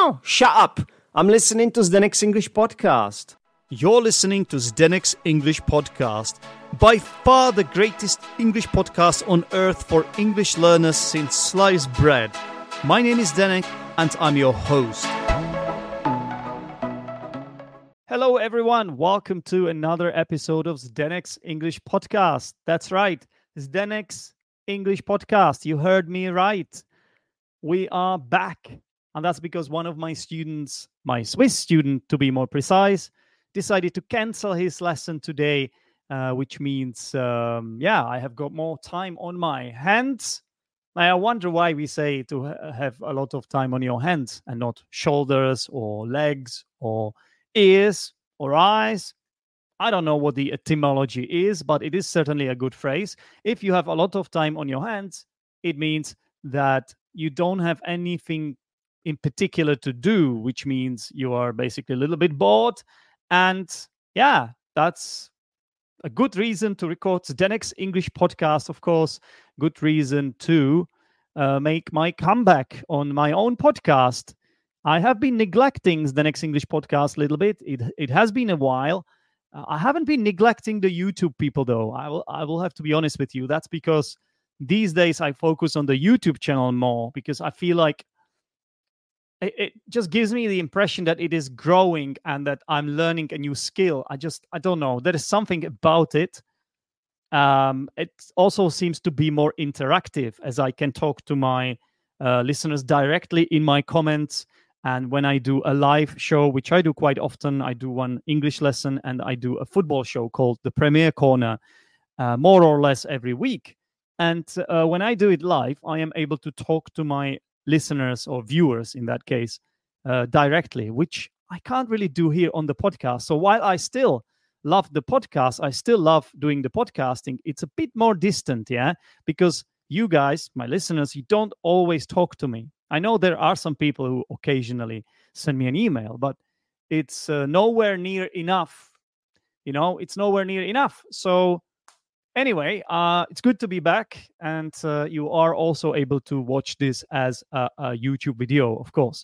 No, shut up. I'm listening to Zdenek's English podcast. You're listening to Zdenek's English podcast, by far the greatest English podcast on earth for English learners since sliced bread. My name is Zdenek and I'm your host. Hello everyone, welcome to another episode of Zdenek's English podcast. That's right, Zdenek's English podcast. You heard me right. We are back. And that's because one of my students, my Swiss student to be more precise, decided to cancel his lesson today, which means, I have got more time on my hands. I wonder why we say to have a lot of time on your hands and not shoulders or legs or ears or eyes. I don't know what the etymology is, but it is certainly a good phrase. If you have a lot of time on your hands, it means that you don't have anything in particular to do, which means you are basically a little bit bored. And yeah, that's a good reason to record Zdenek's English podcast, of course. Good reason to make my comeback on my own podcast. I have been neglecting Zdenek's English podcast a little bit. It has been a while. I haven't been neglecting the YouTube people, though. I will have to be honest with you. That's because these days I focus on the YouTube channel more, because I feel like it just gives me the impression that it is growing and that I'm learning a new skill. I don't know. There is something about it. It also seems to be more interactive, as I can talk to my listeners directly in my comments. And when I do a live show, which I do quite often, I do one English lesson and I do a football show called the Premier Corner, more or less every week. And when I do it live, I am able to talk to my listeners or viewers in that case directly, which I can't really do here on the podcast. So while I still love the podcast, I still love doing the podcasting, it's a bit more distant, because you guys, my listeners, you don't always talk to me. I know there are some people who occasionally send me an email, but it's nowhere near enough. It's nowhere near enough. So anyway, it's good to be back, and you are also able to watch this as a YouTube video, of course.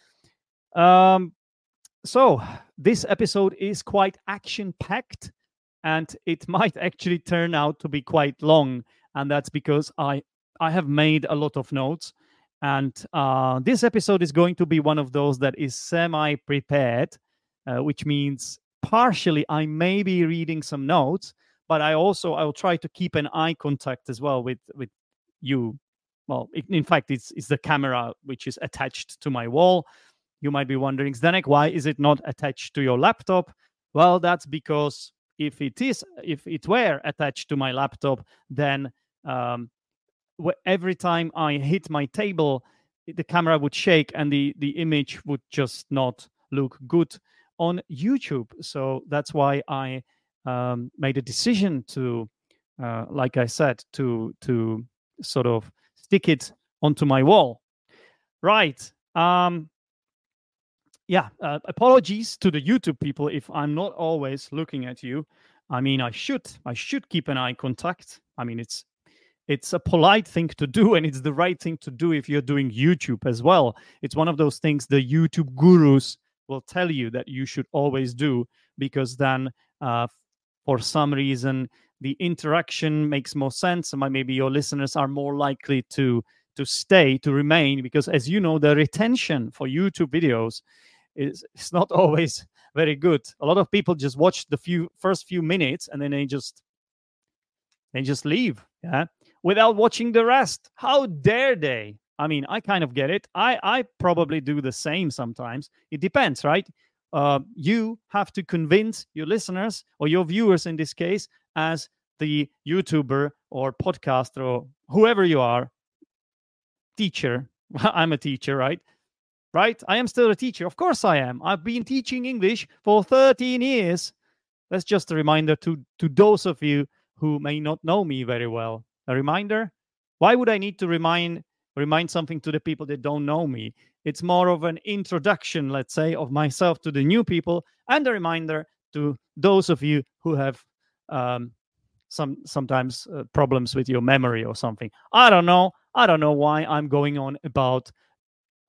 So this episode is quite action-packed, and it might actually turn out to be quite long, and that's because I have made a lot of notes, and this episode is going to be one of those that is semi-prepared, which means partially I may be reading some notes, but I will try to keep an eye contact as well with you. Well, in fact, it's the camera which is attached to my wall. You might be wondering, Zdenek, why is it not attached to your laptop? Well, that's because if it were attached to my laptop, then every time I hit my table, the camera would shake and the image would just not look good on YouTube. So that's why I made a decision to, like I said, to sort of stick it onto my wall. Right. Apologies to the YouTube people if I'm not always looking at you. I mean, I should keep an eye contact. I mean, it's a polite thing to do, and it's the right thing to do if you're doing YouTube as well. It's one of those things the YouTube gurus will tell you that you should always do, because then for some reason the interaction makes more sense, and maybe your listeners are more likely to remain, because as you know, the retention for YouTube videos is not always very good. A lot of people just watch the first few minutes and then they just leave, without watching the rest. How dare they? I mean, I kind of get it. I probably do the same sometimes. It depends, right? You have to convince your listeners, or your viewers in this case, as the YouTuber or podcaster or whoever you are, teacher. I'm a teacher, right? Right? I am still a teacher. Of course I am. I've been teaching English for 13 years. That's just a reminder to those of you who may not know me very well. A reminder? Why would I need to remind something to the people that don't know me? It's more of an introduction, let's say, of myself to the new people, and a reminder to those of you who have sometimes problems with your memory or something. I don't know why I'm going on about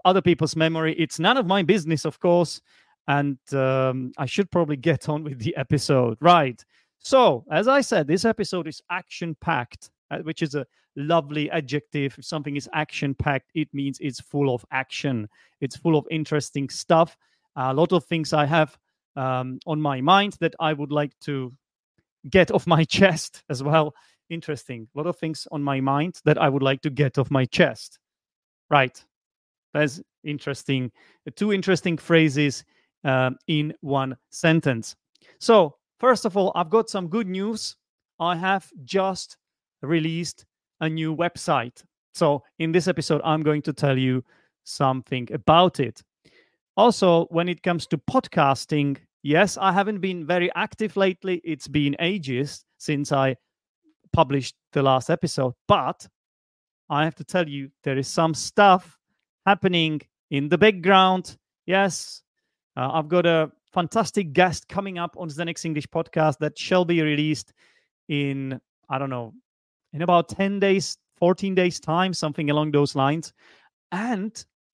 other people's memory. It's none of my business, of course. And I should probably get on with the episode. Right. So, as I said, this episode is action-packed, which is a lovely adjective. If something is action-packed, it means it's full of action. It's full of interesting stuff. A lot of things I have on my mind that I would like to get off my chest as well. Interesting. A lot of things on my mind that I would like to get off my chest. Right. That's interesting. Two interesting phrases in one sentence. So, first of all, I've got some good news. I have just released a new website. So, in this episode, I'm going to tell you something about it. Also, when it comes to podcasting, yes, I haven't been very active lately. It's been ages since I published the last episode, but I have to tell you, there is some stuff happening in the background. Yes, I've got a fantastic guest coming up on the next English podcast that shall be released in, I don't know, in about 10 days, 14 days time, something along those lines. And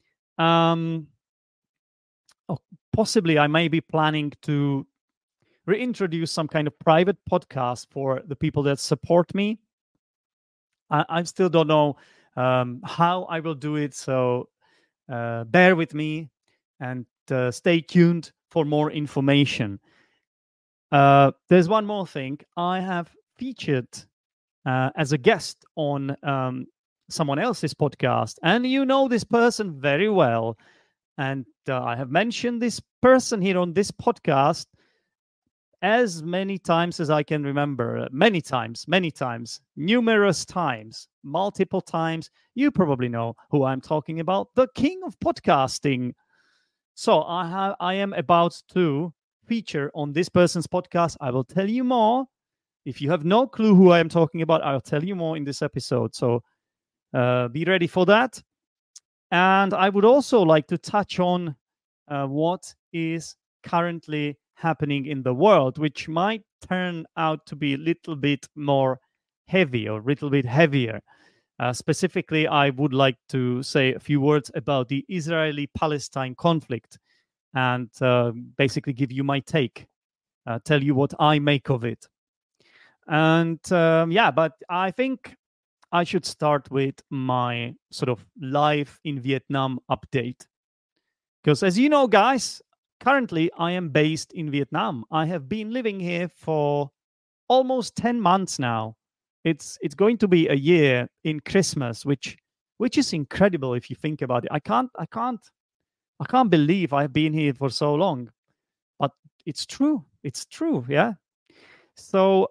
possibly I may be planning to reintroduce some kind of private podcast for the people that support me. I still don't know how I will do it, so bear with me and stay tuned for more information. There's one more thing. I have featured as a guest on someone else's podcast, and you know this person very well. And I have mentioned this person here on this podcast as many times as I can remember. Many times, numerous times, multiple times. You probably know who I'm talking about, the king of podcasting. So I am about to feature on this person's podcast. I will tell you more. If you have no clue who I am talking about, I'll tell you more in this episode. So be ready for that. And I would also like to touch on what is currently happening in the world, which might turn out to be a little bit more heavy or a little bit heavier. Specifically, I would like to say a few words about the Israeli-Palestine conflict and basically give you my take, tell you what I make of it. And but I think I should start with my sort of life in Vietnam update. Because as you know, guys, currently I am based in Vietnam. I have been living here for almost 10 months now. It's going to be a year in Christmas, which is incredible if you think about it. I can't believe I've been here for so long. But it's true. It's true, yeah. So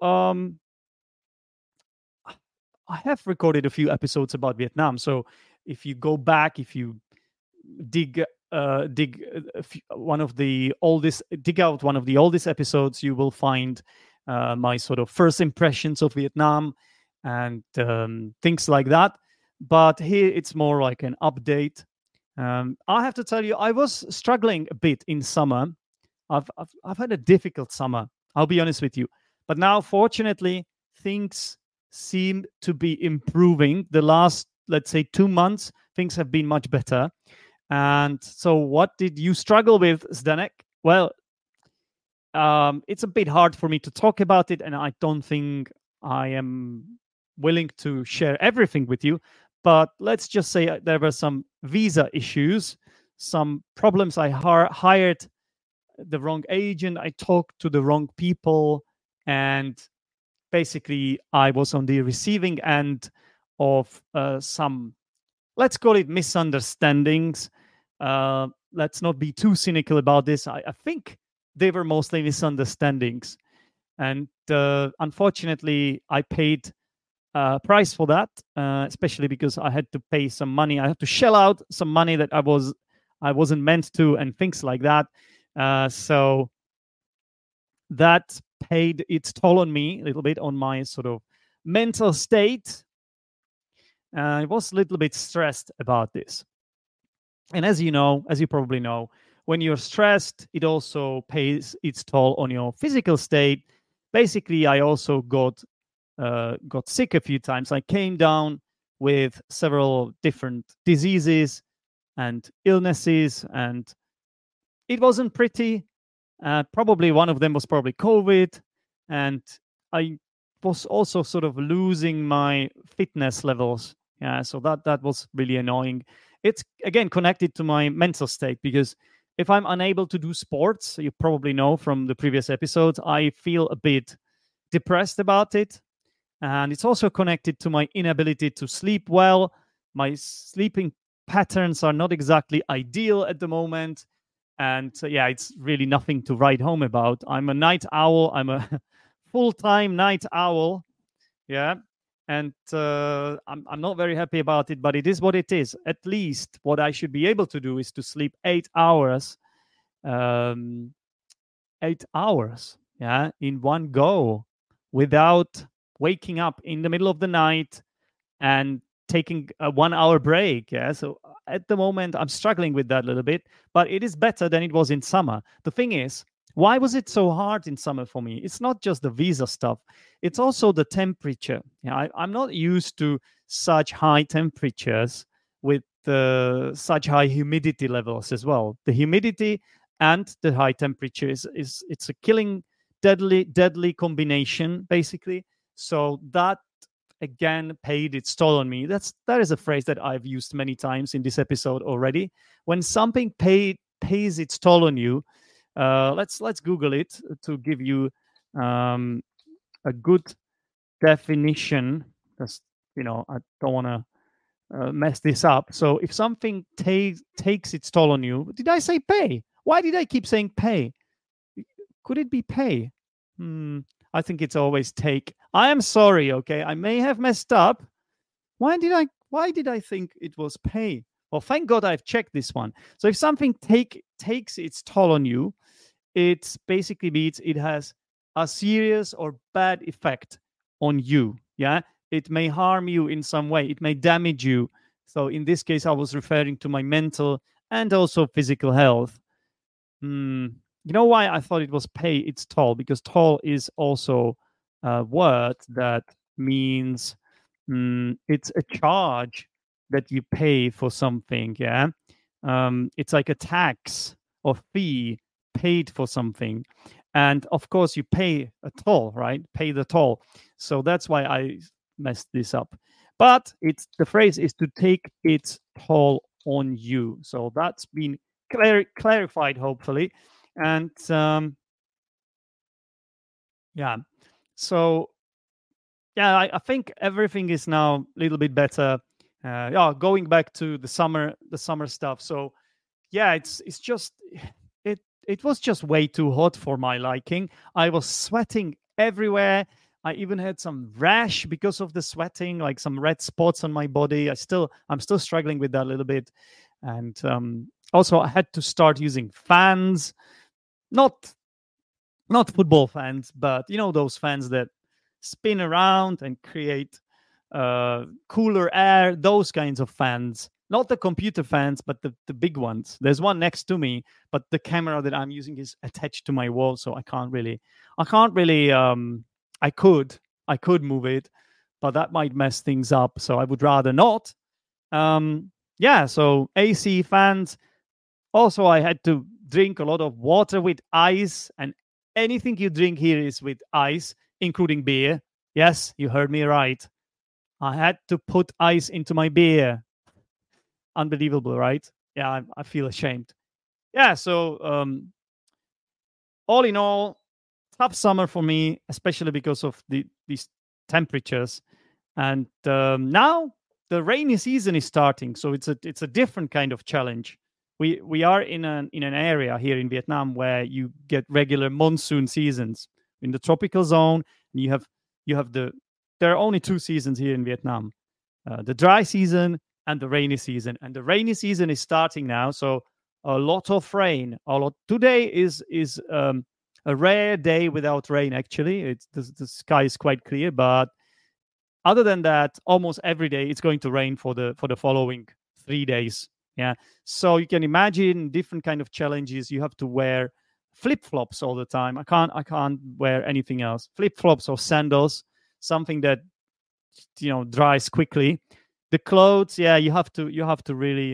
I have recorded a few episodes about Vietnam. So if you go back, if you dig out one of the oldest episodes, you will find my sort of first impressions of Vietnam and things like that. But here it's more like an update. I have to tell you, I was struggling a bit in summer. I've had a difficult summer, I'll be honest with you. But now, fortunately, things seem to be improving. The last, let's say, 2 months, things have been much better. And so what did you struggle with, Zdenek? Well, it's a bit hard for me to talk about it, and I don't think I am willing to share everything with you. But let's just say there were some visa issues, some problems. I hired the wrong agent. I talked to the wrong people, and basically I was on the receiving end of some, let's call it misunderstandings. Let's not be too cynical about this. I think they were mostly misunderstandings. And unfortunately, I paid a price for that, especially because I had to pay some money. I had to shell out some money that I wasn't meant to, and things like that. So that paid its toll on me a little bit, on my sort of mental state. I was a little bit stressed about this. And as you probably know, when you're stressed, it also pays its toll on your physical state. Basically, I also got sick a few times. I came down with several different diseases, and illnesses, and it wasn't pretty. Probably one of them was probably COVID, and I was also sort of losing my fitness levels. Yeah, so that was really annoying. It's again connected to my mental state, because if I'm unable to do sports, you probably know from the previous episodes, I feel a bit depressed about it. And it's also connected to my inability to sleep well. My sleeping patterns are not exactly ideal at the moment. And yeah, it's really nothing to write home about. I'm a night owl. I'm a full-time night owl. Yeah. And I'm not very happy about it, but it is what it is. At least what I should be able to do is to sleep 8 hours. 8 hours, yeah, in one go, without waking up in the middle of the night and taking a 1 hour break. Yeah. So at the moment, I'm struggling with that a little bit, but it is better than it was in summer. The thing is, why was it so hard in summer for me? It's not just the visa stuff, it's also the temperature. Yeah, I'm not used to such high temperatures with such high humidity levels as well. The humidity and the high temperature is it's a killing, deadly combination, basically. So that again paid its toll on me. That is a phrase that I've used many times in this episode already. When something pays its toll on you, let's Google it to give you a good definition. Because I don't want to mess this up. So if something takes its toll on you, did I say pay? Why did I keep saying pay? Could it be pay? I think it's always take. I am sorry, okay? I may have messed up. Why did I think it was pay? Well, thank God I've checked this one. So if something takes its toll on you, it basically means it has a serious or bad effect on you. Yeah, it may harm you in some way. It may damage you. So in this case, I was referring to my mental and also physical health. You know why I thought it was pay its toll? Because toll is also a word that means it's a charge that you pay for something. Yeah, it's like a tax or fee paid for something, and of course you pay a toll, right? Pay the toll. So that's why I messed this up. But the phrase is to take its toll on you. So that's been clarified, hopefully. And yeah, so yeah, I think everything is now a little bit better. Yeah, going back to the summer stuff. So yeah, it's just it was just way too hot for my liking. I was sweating everywhere. I even had some rash because of the sweating, like some red spots on my body. I'm still struggling with that a little bit. And also I had to start using fans, not football fans, but those fans that spin around and create cooler air, those kinds of fans. Not the computer fans, but the big ones. There's one next to me, but the camera that I'm using is attached to my wall, so I can't really I could move it, but that might mess things up, so I would rather not. Yeah, so AC fans. Also, I had to drink a lot of water with ice, and anything you drink here is with ice, including beer. Yes, you heard me right. I had to put ice into my beer. Unbelievable, right? Yeah, I feel ashamed. Yeah, so all in all, tough summer for me, especially because of these temperatures. And now the rainy season is starting, so it's a different kind of challenge. We are in an area here in Vietnam where you get regular monsoon seasons. In the tropical zone, you have there are only two seasons here in Vietnam: the dry season and the rainy season. And the rainy season is starting now, so a lot of rain. Today is a rare day without rain. Actually, the sky is quite clear, but other than that, almost every day it's going to rain for the following 3 days. Yeah, so you can imagine different kind of challenges. You have to wear flip-flops all the time. I can't wear anything else. Flip-flops or sandals, something that dries quickly. The clothes, yeah, you have to really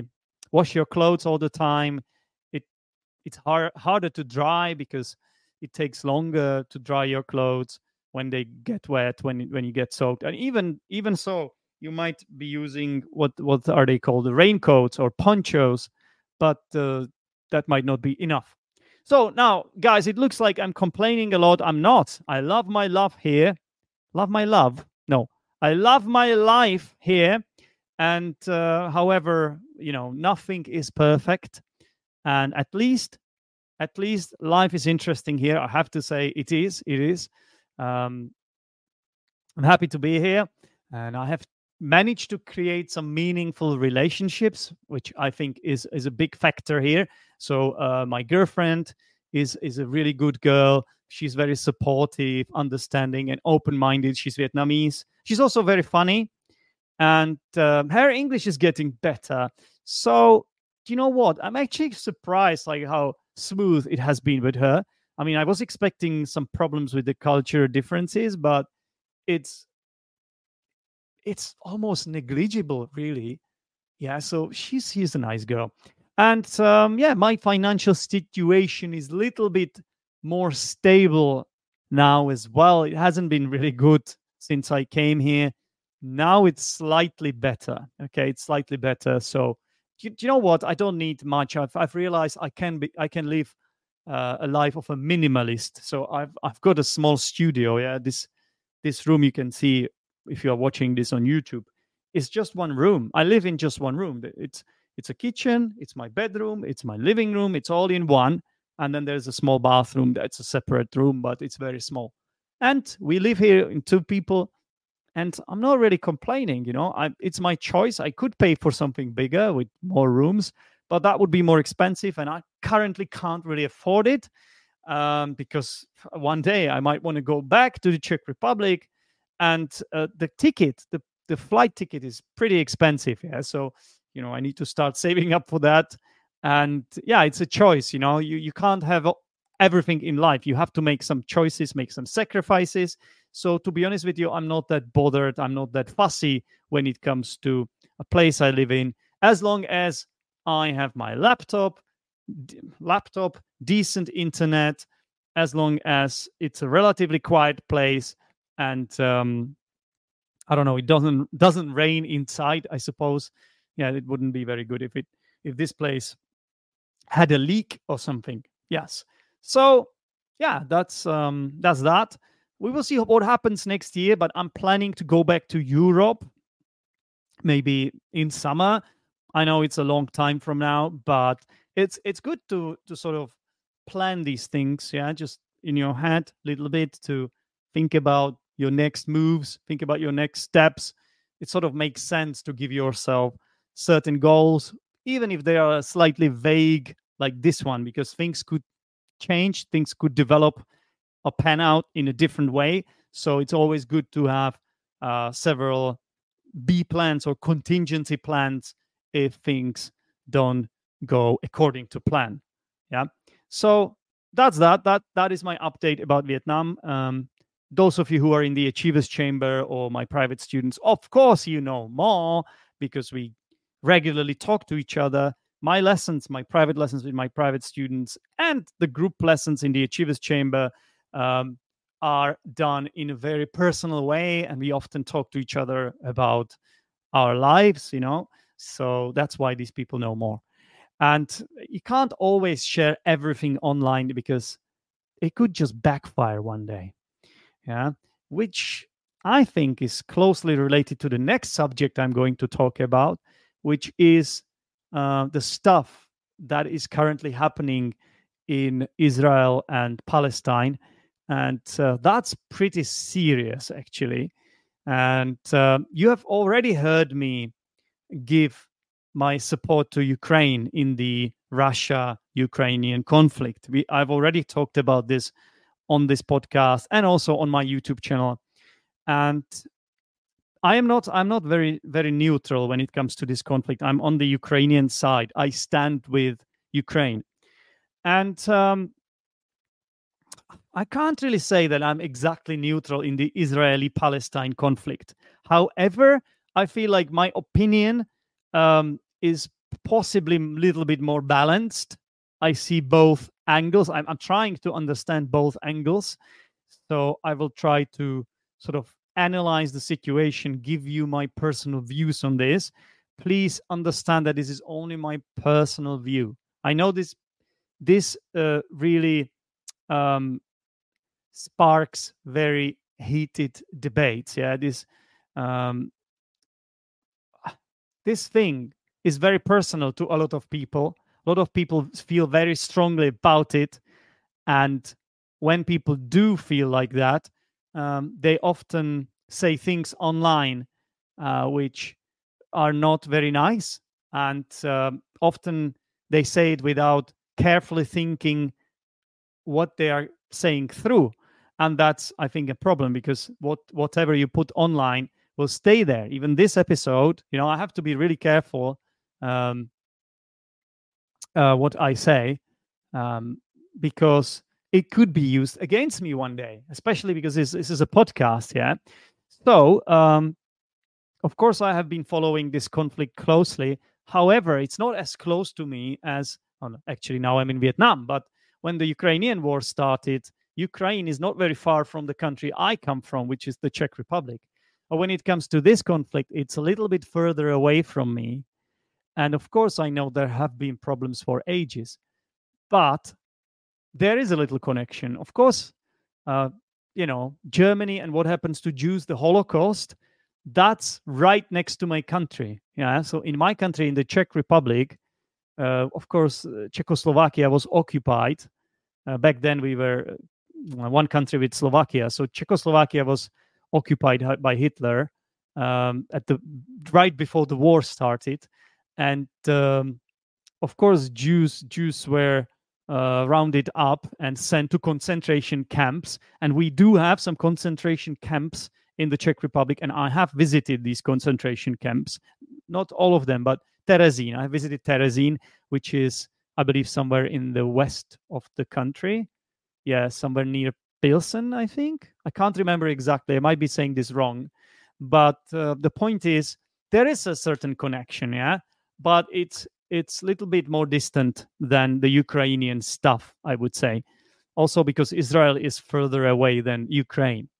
wash your clothes all the time. It's harder to dry because it takes longer to dry your clothes when they get wet, when you get soaked. And even so, you might be using what are they called, the raincoats or ponchos, but that might not be enough. So now, guys, it looks like I'm complaining a lot. I'm not. I love my love here. Love my love? No, I love my life here. And however, nothing is perfect. And at least life is interesting here. I have to say it is. I'm happy to be here, and I have managed to create some meaningful relationships, which I think is a big factor here. So my girlfriend is a really good girl. She's very supportive, understanding, and open-minded. She's Vietnamese. She's also very funny, and her English is getting better. So you know what? I'm actually surprised, like how smooth it has been with her. I mean, I was expecting some problems with the culture differences, but it's almost negligible, really. Yeah, so she's a nice girl. And yeah, my financial situation is a little bit more stable now as well. It hasn't been really good since I came here. Now it's slightly better. Okay, it's slightly better. So do you know what? I don't need much. I've realized I can live a life of a minimalist. So I've got a small studio. Yeah, this room you can see if you are watching this on YouTube. It's just one room. I live in just one room. It's a kitchen. It's my bedroom. It's my living room. It's all in one. And then there's a small bathroom. That's a separate room, but it's very small. And we live here in two people. And I'm not really complaining, it's my choice. I could pay for something bigger with more rooms, but that would be more expensive. And I currently can't really afford it because one day I might want to go back to the Czech Republic. And the flight ticket is pretty expensive. Yeah. So, I need to start saving up for that. And yeah, it's a choice. You can't have everything in life. You have to make some choices, make some sacrifices. So to be honest with you, I'm not that bothered. I'm not that fussy when it comes to a place I live in, as long as I have my laptop, decent internet, as long as it's a relatively quiet place, and I don't know, it doesn't rain inside, I suppose. Yeah, it wouldn't be very good if this place had a leak or something. Yes. So yeah, that's that. We will see what happens next year, but I'm planning to go back to Europe, maybe in summer. I know it's a long time from now, but it's good to sort of plan these things, yeah, just in your head a little bit, to think about your next moves, think about your next steps. It sort of makes sense to give yourself certain goals, even if they are slightly vague like this one, because things could change, things could develop or pan out in a different way. So it's always good to have several B plans or contingency plans if things don't go according to plan. Yeah. So that's that. That is my update about Vietnam. Those of you who are in the Achievers Chamber or my private students, of course, you know more because we regularly talk to each other. My lessons, my private lessons with my private students, and the group lessons in the Achievers Chamber are done in a very personal way, and we often talk to each other about our lives, so that's why these people know more. And you can't always share everything online because it could just backfire one day, yeah, which I think is closely related to the next subject I'm going to talk about, which is the stuff that is currently happening in Israel and Palestine. And that's pretty serious, actually. And you have already heard me give my support to Ukraine in the Russia-Ukrainian conflict. I've already talked about this on this podcast and also on my YouTube channel. And I'm not very, very neutral when it comes to this conflict. I'm on the Ukrainian side. I stand with Ukraine. And I can't really say that I'm exactly neutral in the Israeli-Palestine conflict. However, I feel like my opinion is possibly a little bit more balanced. I see both angles. I'm trying to understand both angles. So I will try to sort of analyze the situation, give you my personal views on this. Please understand that this is only my personal view. I know this really sparks very heated debates. Yeah, this thing is very personal to a lot of people. A lot of people feel very strongly about it, and when people do feel like that, they often say things online which are not very nice, and often they say it without carefully thinking what they are saying through. And that's, I think, a problem, because whatever you put online will stay there. Even this episode, I have to be really careful what I say, because it could be used against me one day, especially because this is a podcast. Yeah. So, of course, I have been following this conflict closely. However, it's not as close to me as, actually, now I'm in Vietnam. But when the Ukrainian war started, Ukraine is not very far from the country I come from, which is the Czech Republic. But when it comes to this conflict, it's a little bit further away from me. And of course, I know there have been problems for ages, but there is a little connection. Of course, Germany and what happens to Jews, the Holocaust, that's right next to my country. Yeah. So in my country, in the Czech Republic, of course, Czechoslovakia was occupied. Back then, we were one country with Slovakia. So Czechoslovakia was occupied by Hitler right before the war started. And of course, Jews were rounded up and sent to concentration camps. And we do have some concentration camps in the Czech Republic, and I have visited these concentration camps. Not all of them, but Terezín. I visited Terezín, which is, I believe, somewhere in the west of the country. Yeah, somewhere near Pilsen, I think. I can't remember exactly. I might be saying this wrong. But the point is, there is a certain connection, yeah? But it's a little bit more distant than the Ukrainian stuff, I would say. Also because Israel is further away than Ukraine.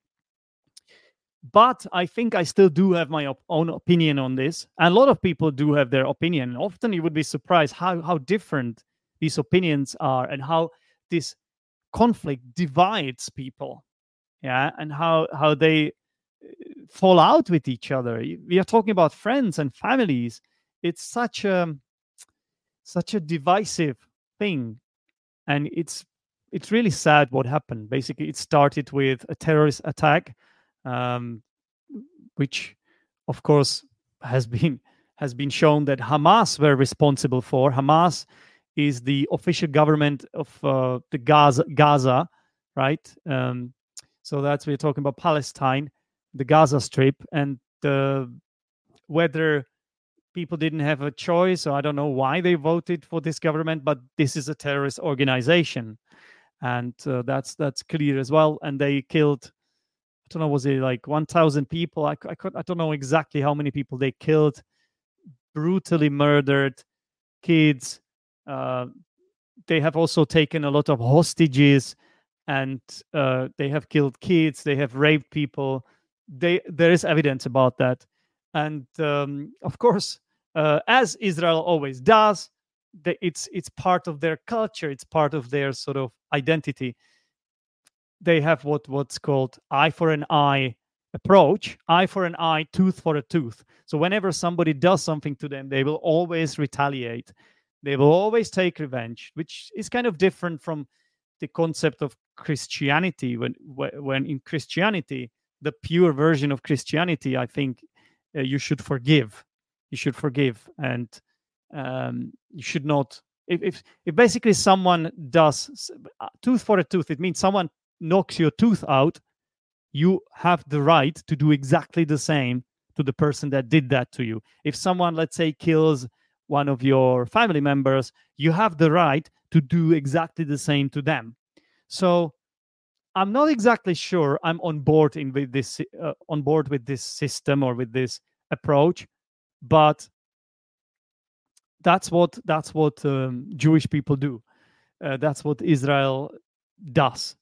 But I think I still do have my own opinion on this. And a lot of people do have their opinion. Often you would be surprised how different these opinions are, and how this conflict divides people. Yeah, and how they fall out with each other. We are talking about friends and families. It's such a divisive thing. And it's really sad what happened. Basically, it started with a terrorist attack, which, of course, has been shown that Hamas were responsible for. Hamas is the official government of the Gaza, right? So that's, we're talking about Palestine, the Gaza Strip, and whether people didn't have a choice, or I don't know why they voted for this government, but this is a terrorist organization, and that's clear as well. And they killed, I don't know, was it like 1,000 people? I don't know exactly how many people they killed, brutally murdered kids. They have also taken a lot of hostages, and they have killed kids. They have raped people. There is evidence about that. And of course, as Israel always does, it's part of their culture. It's part of their sort of identity. They have what's called eye for an eye approach, eye for an eye, tooth for a tooth. So whenever somebody does something to them, they will always retaliate. They will always take revenge, which is kind of different from the concept of Christianity. When in Christianity, the pure version of Christianity, I think you should forgive. You should forgive, and you should not. If basically someone does tooth for a tooth, it means someone knocks your tooth out. You have the right to do exactly the same to the person that did that to you. If someone, let's say, kills one of your family members, you have the right to do exactly the same to them. So I'm not exactly sure I'm on board with this system or with this approach, but that's what Jewish people do. That's what Israel does.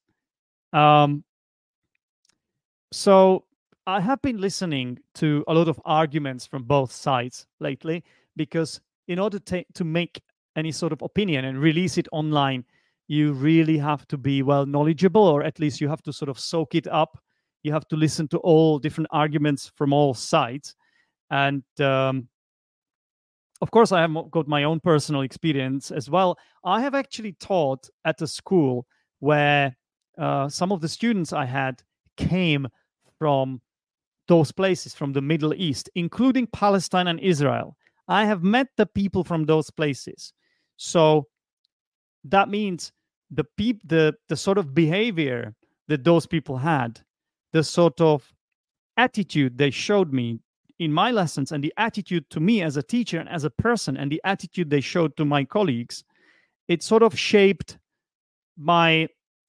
So I have been listening to a lot of arguments from both sides lately, because in order to make any sort of opinion and release it online, you really have to be well knowledgeable, or at least you have to sort of soak it up. You have to listen to all different arguments from all sides. And of course, I have got my own personal experience as well. I have actually taught at a school where some of the students I had came from those places, from the Middle East, including Palestine and Israel. I have met the people from those places. So that means the sort of behavior that those people had, the sort of attitude they showed me in my lessons, and the attitude to me as a teacher and as a person, and the attitude they showed to my colleagues, it sort of shaped my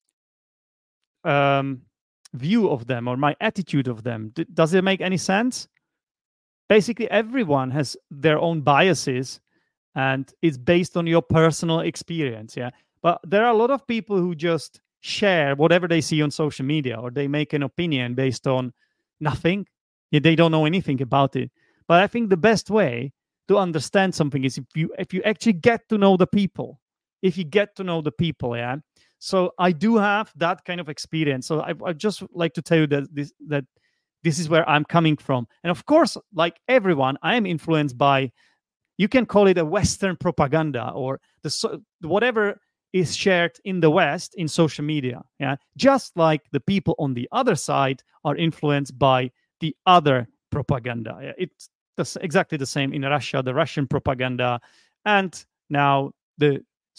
view of them, or my attitude of them. Does it make any sense? Basically, everyone has their own biases, and it's based on your personal experience. Yeah. But there are a lot of people who just share whatever they see on social media, or they make an opinion based on nothing. They don't know anything about it. But I think the best way to understand something is if you actually get to know the people. If you get to know the people, yeah. So I do have that kind of experience. So I just like to tell you that this is where I'm coming from. And of course, like everyone, I am influenced by, you can call it a Western propaganda, or whatever is shared in the West in social media. Yeah, just like the people on the other side are influenced by the other propaganda. Yeah? It's exactly the same in Russia, the Russian propaganda, and now I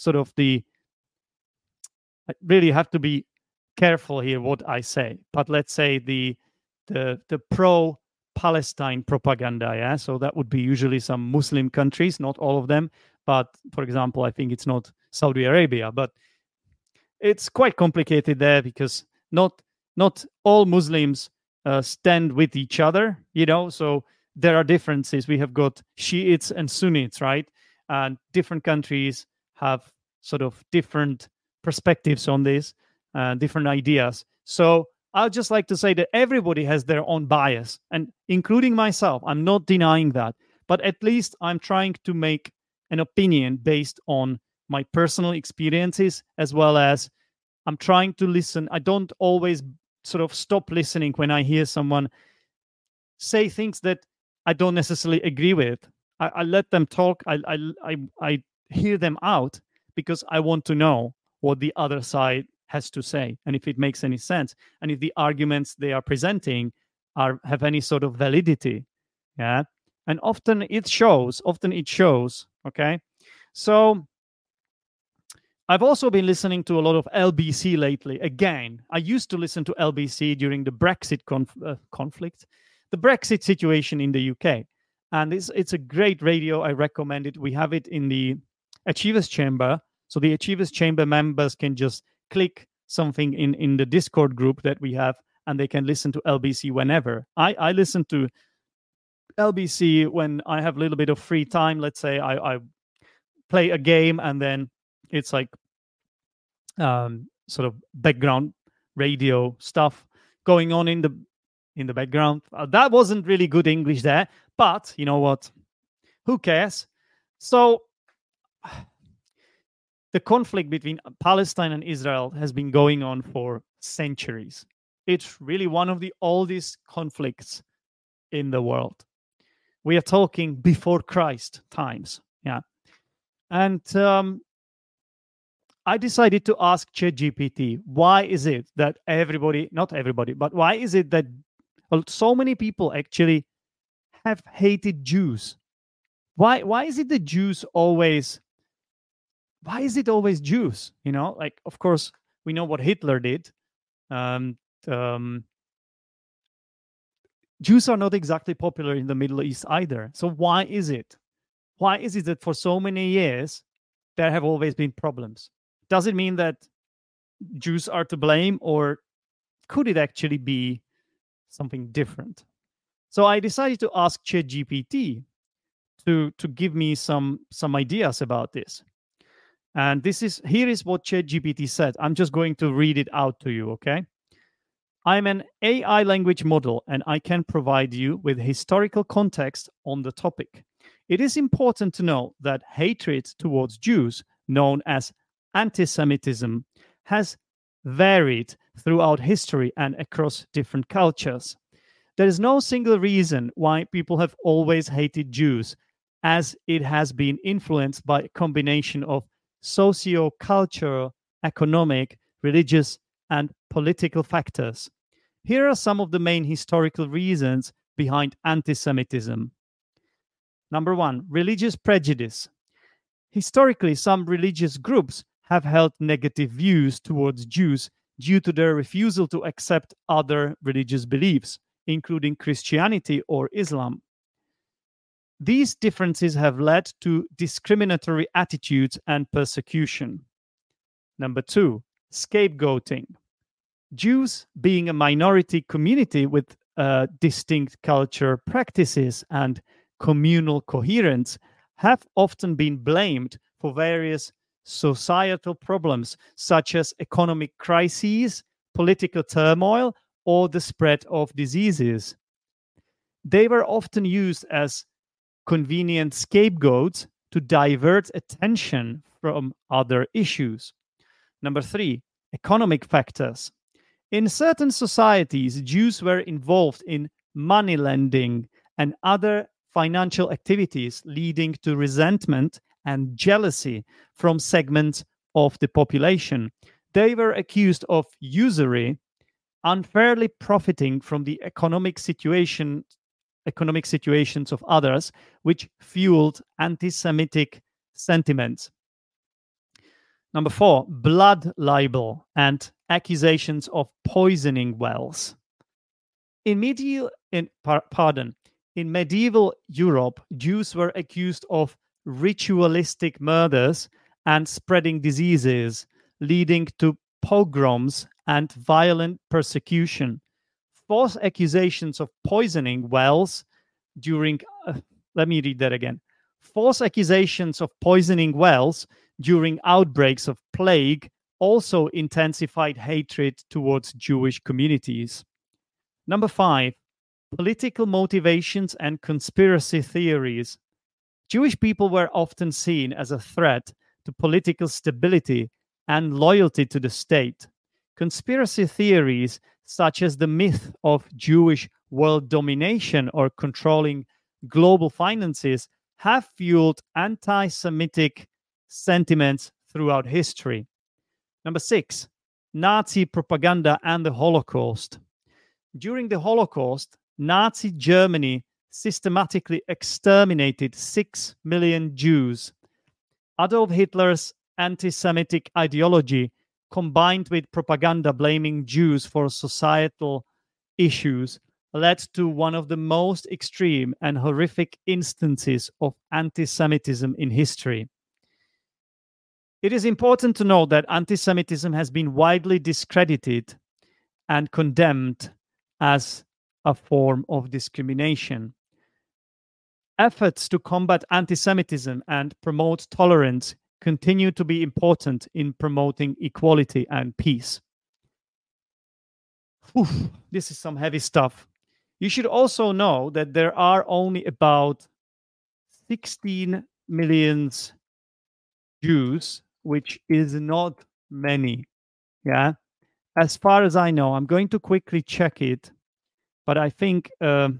really have to be careful here what I say. But let's say the pro-Palestine propaganda. Yeah, so that would be usually some Muslim countries, not all of them. But for example, I think it's not Saudi Arabia, but it's quite complicated there, because not all Muslims stand with each other, so there are differences. We have got Shiites and Sunnis, right? And different countries have sort of different perspectives on this, different ideas. So I'd just like to say that everybody has their own bias, and including myself. I'm not denying that, but at least I'm trying to make an opinion based on my personal experiences, as well as I'm trying to listen. I don't always sort of stop listening when I hear someone say things that I don't necessarily agree with. I let them talk. I hear them out, because I want to know what the other side has to say, and if it makes any sense, and if the arguments they are presenting have any sort of validity. Yeah. And often it shows. Okay. So I've also been listening to a lot of LBC lately. Again, I used to listen to LBC during the Brexit conflict, the Brexit situation in the UK. And it's a great radio. I recommend it. We have it in the Achievers Chamber. So the Achievers Chamber members can just click something in the Discord group that we have, and they can listen to LBC whenever. I listen to LBC when I have a little bit of free time. Let's say I play a game, and then it's like sort of background radio stuff going on in the background. That wasn't really good English there, but you know what? Who cares? So the conflict between Palestine and Israel has been going on for centuries. It's really one of the oldest conflicts in the world. We are talking before Christ times. Yeah. And I decided to ask ChatGPT, why is it that not everybody, but why is it that so many people actually have hated Jews? Why is it the Jews always? Why is it always Jews? Like, of course, we know what Hitler did. Jews are not exactly popular in the Middle East either. So why is it? Why is it that for so many years there have always been problems? Does it mean that Jews are to blame, or could it actually be something different? So I decided to ask ChatGPT to give me some ideas about this. And here is what ChatGPT said. I'm just going to read it out to you, okay? I'm an AI language model, and I can provide you with historical context on the topic. It is important to know that hatred towards Jews, known as anti-Semitism, has varied throughout history and across different cultures. There is no single reason why people have always hated Jews, as it has been influenced by a combination of socio-cultural, economic, religious, and political factors. Here are some of the main historical reasons behind anti-Semitism. Number one, religious prejudice. Historically, some religious groups have held negative views towards Jews due to their refusal to accept other religious beliefs, including Christianity or Islam. These differences have led to discriminatory attitudes and persecution. Number two, scapegoating. Jews, being a minority community with distinct culture practices and communal coherence, have often been blamed for various societal problems such as economic crises, political turmoil, or the spread of diseases. They were often used as convenient scapegoats to divert attention from other issues. Number three, economic factors. In certain societies, Jews were involved in money lending and other financial activities, leading to resentment and jealousy from segments of the population. They were accused of usury, unfairly profiting from the economic situations of others, which fueled anti-Semitic sentiments. Number four, blood libel and accusations of poisoning wells. In medieval Europe, Jews were accused of ritualistic murders and spreading diseases, leading to pogroms and violent persecution. False accusations of poisoning wells during let me read that again. False accusations of poisoning wells during outbreaks of plague also intensified hatred towards Jewish communities. Number five, political motivations and conspiracy theories. Jewish people were often seen as a threat to political stability and loyalty to the state. Conspiracy theories, such as the myth of Jewish world domination or controlling global finances, have fueled anti-Semitic sentiments throughout history. Number six, Nazi propaganda and the Holocaust. During the Holocaust, Nazi Germany systematically exterminated 6 million Jews. Adolf Hitler's anti-Semitic ideology, combined with propaganda blaming Jews for societal issues, led to one of the most extreme and horrific instances of anti-Semitism in history. It is important to note that anti-Semitism has been widely discredited and condemned as a form of discrimination. Efforts to combat anti-Semitism and promote tolerance continue to be important in promoting equality and peace. This is some heavy stuff. You should also know that there are only about 16 million Jews, which is not many. Yeah. As far as I know, I'm going to quickly check it, but I think there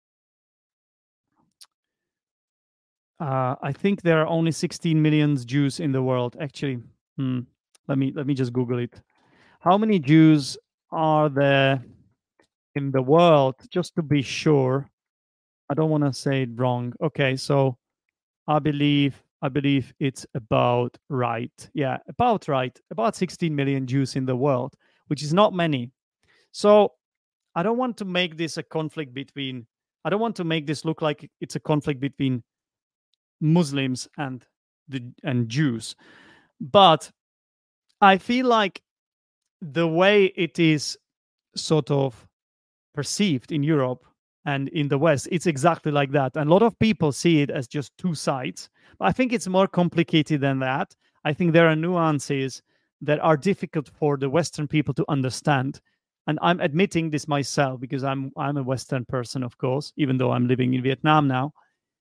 are only 16 million Jews in the world. Actually, let me just Google it. How many Jews are there in the world? Just to be sure, I don't want to say it wrong. Okay, so I believe it's about right. Yeah, about right. About 16 million Jews in the world, which is not many. So I don't want to make this a conflict between. I don't want to make this look like it's a conflict between Muslims and Jews, but I feel like the way it is sort of perceived in Europe And in the West, it's exactly like that. And a lot of people see it as just two sides. But I think it's more complicated than that. I think there are nuances that are difficult for the Western people to understand. And I'm admitting this myself because I'm a Western person, of course, even though I'm living in Vietnam now.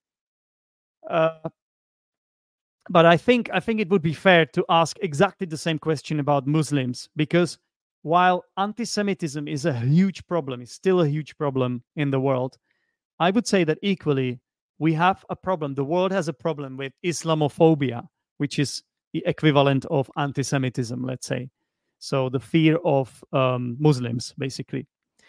But I think it would be fair to ask exactly the same question about Muslims, because while anti-Semitism is a huge problem, it's still a huge problem in the world, I would say that equally we have a problem. The world has a problem with Islamophobia, which is the equivalent of anti-Semitism, let's say. So the fear of Muslims, basically.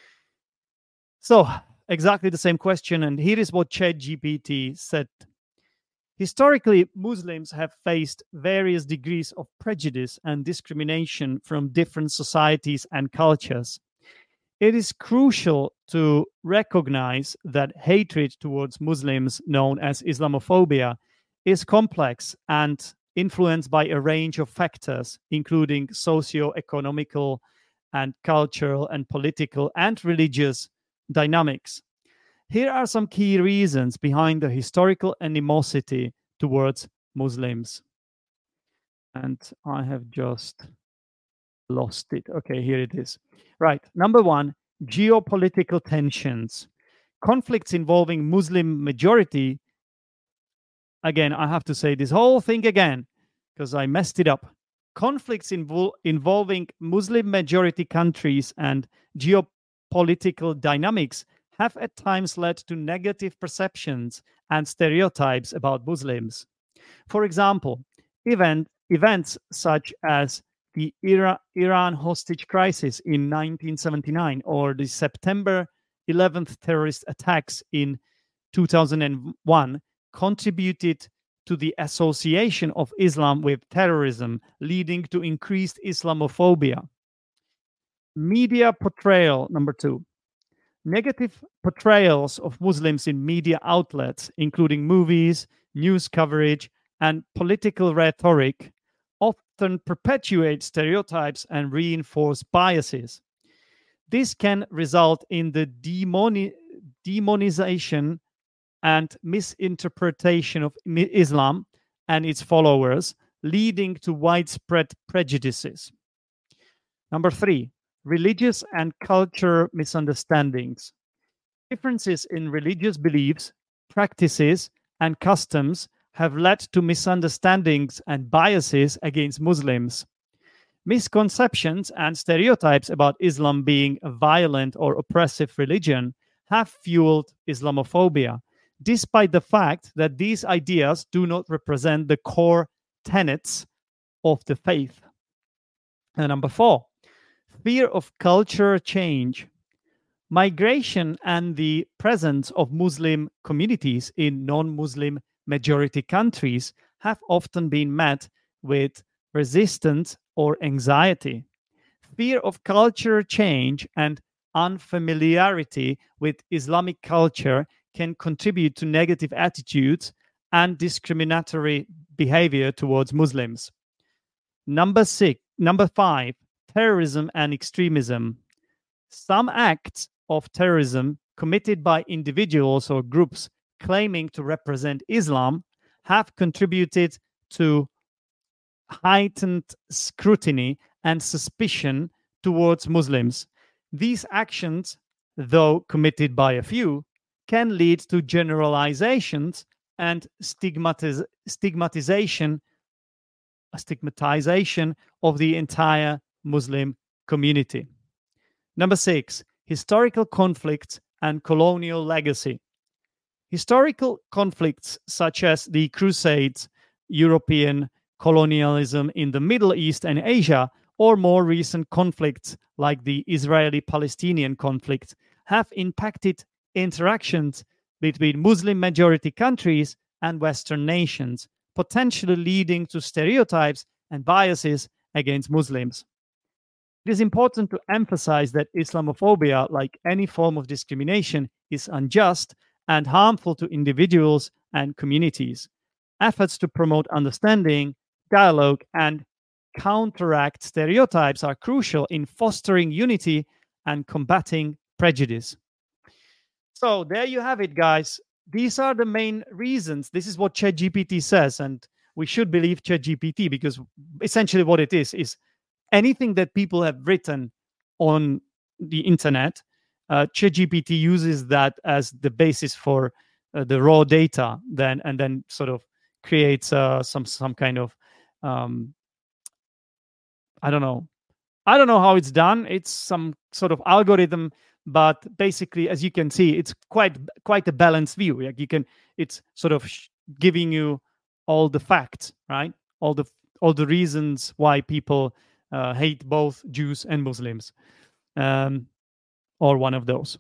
So exactly the same question. And here is what ChatGPT said. Historically, Muslims have faced various degrees of prejudice and discrimination from different societies and cultures. It is crucial to recognize that hatred towards Muslims, known as Islamophobia, is complex and influenced by a range of factors, including socio-economical and cultural and political and religious dynamics. Here are some key reasons behind the historical animosity towards Muslims. And I have just lost it. Okay, here it is. Right. Number one, geopolitical tensions. Conflicts involving Muslim majority. Again, I have to say this whole thing again because I messed it up. Conflicts involving Muslim majority countries and geopolitical dynamics have at times led to negative perceptions and stereotypes about Muslims. For example, events such as the Iran hostage crisis in 1979 or the September 11th terrorist attacks in 2001 contributed to the association of Islam with terrorism, leading to increased Islamophobia. Media portrayal, number two. Negative portrayals of Muslims in media outlets, including movies, news coverage, and political rhetoric, often perpetuate stereotypes and reinforce biases. This can result in the demonization and misinterpretation of Islam and its followers, leading to widespread prejudices. Number three, religious and culture misunderstandings. Differences in religious beliefs, practices, and customs have led to misunderstandings and biases against Muslims. Misconceptions and stereotypes about Islam being a violent or oppressive religion have fueled Islamophobia, despite the fact that these ideas do not represent the core tenets of the faith. And number four, fear of culture change. Migration and the presence of Muslim communities in non-Muslim majority countries have often been met with resistance or anxiety. Fear of culture change and unfamiliarity with Islamic culture can contribute to negative attitudes and discriminatory behavior towards Muslims. Number five, terrorism and extremism. Some acts of terrorism committed by individuals or groups claiming to represent Islam have contributed to heightened scrutiny and suspicion towards Muslims. These actions, though committed by a few, can lead to generalizations and stigmatization of the entire Muslim community. Number six, historical conflicts and colonial legacy. Historical conflicts such as the Crusades, European colonialism in the Middle East and Asia, or more recent conflicts like the Israeli-Palestinian conflict have impacted interactions between Muslim majority countries and Western nations, potentially leading to stereotypes and biases against Muslims. It is important to emphasize that Islamophobia, like any form of discrimination, is unjust and harmful to individuals and communities. Efforts to promote understanding, dialogue, and counteract stereotypes are crucial in fostering unity and combating prejudice. So there you have it, guys. These are the main reasons. This is what ChatGPT says, and we should believe ChatGPT because essentially what it is anything that people have written on the internet. ChatGPT uses that as the basis for the raw data, then sort of creates some kind of I don't know how it's done. It's some sort of algorithm, but basically, as you can see, it's quite a balanced view. Like it's sort of giving you all the facts, right? All the reasons why people hate both Jews and Muslims, or one of those.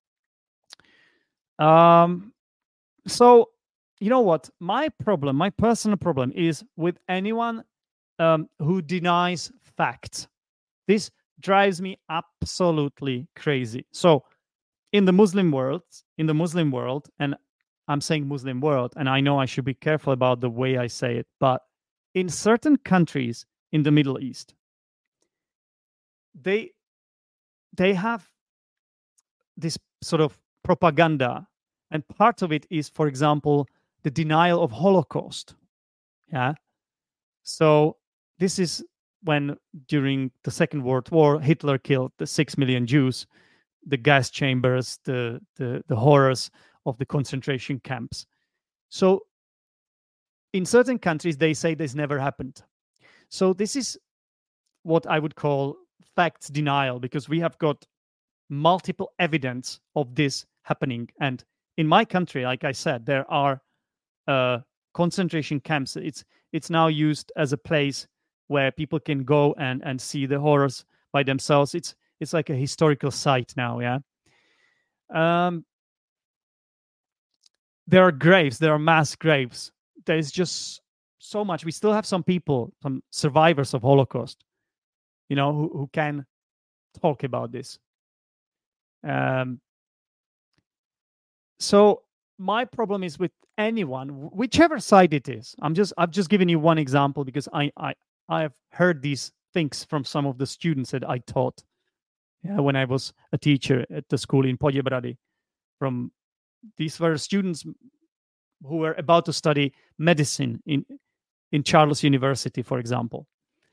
So you know what? My personal problem is with anyone who denies facts. This drives me absolutely crazy. So in the Muslim world, and I'm saying Muslim world, and I know I should be careful about the way I say it, but in certain countries in the Middle East, they have this sort of propaganda, and part of it is, for example, the denial of Holocaust. Yeah. So this is when during the Second World War, Hitler killed the 6 million Jews, the gas chambers, the horrors of the concentration camps. So in certain countries, they say this never happened. So this is what I would call facts denial, because we have got multiple evidence of this happening. And in my country, like I said, there are concentration camps. It's now used as a place where people can go and see the horrors by themselves. It's like a historical site now. Yeah. There are graves. There are mass graves. There's just so much. We still have some people, some survivors of Holocaust, who can talk about this. So my problem is with anyone, whichever side it is. I've just given you one example because I have heard these things from some of the students that I taught when I was a teacher at the school in Poděbrady. These were students who were about to study medicine in Charles University, for example.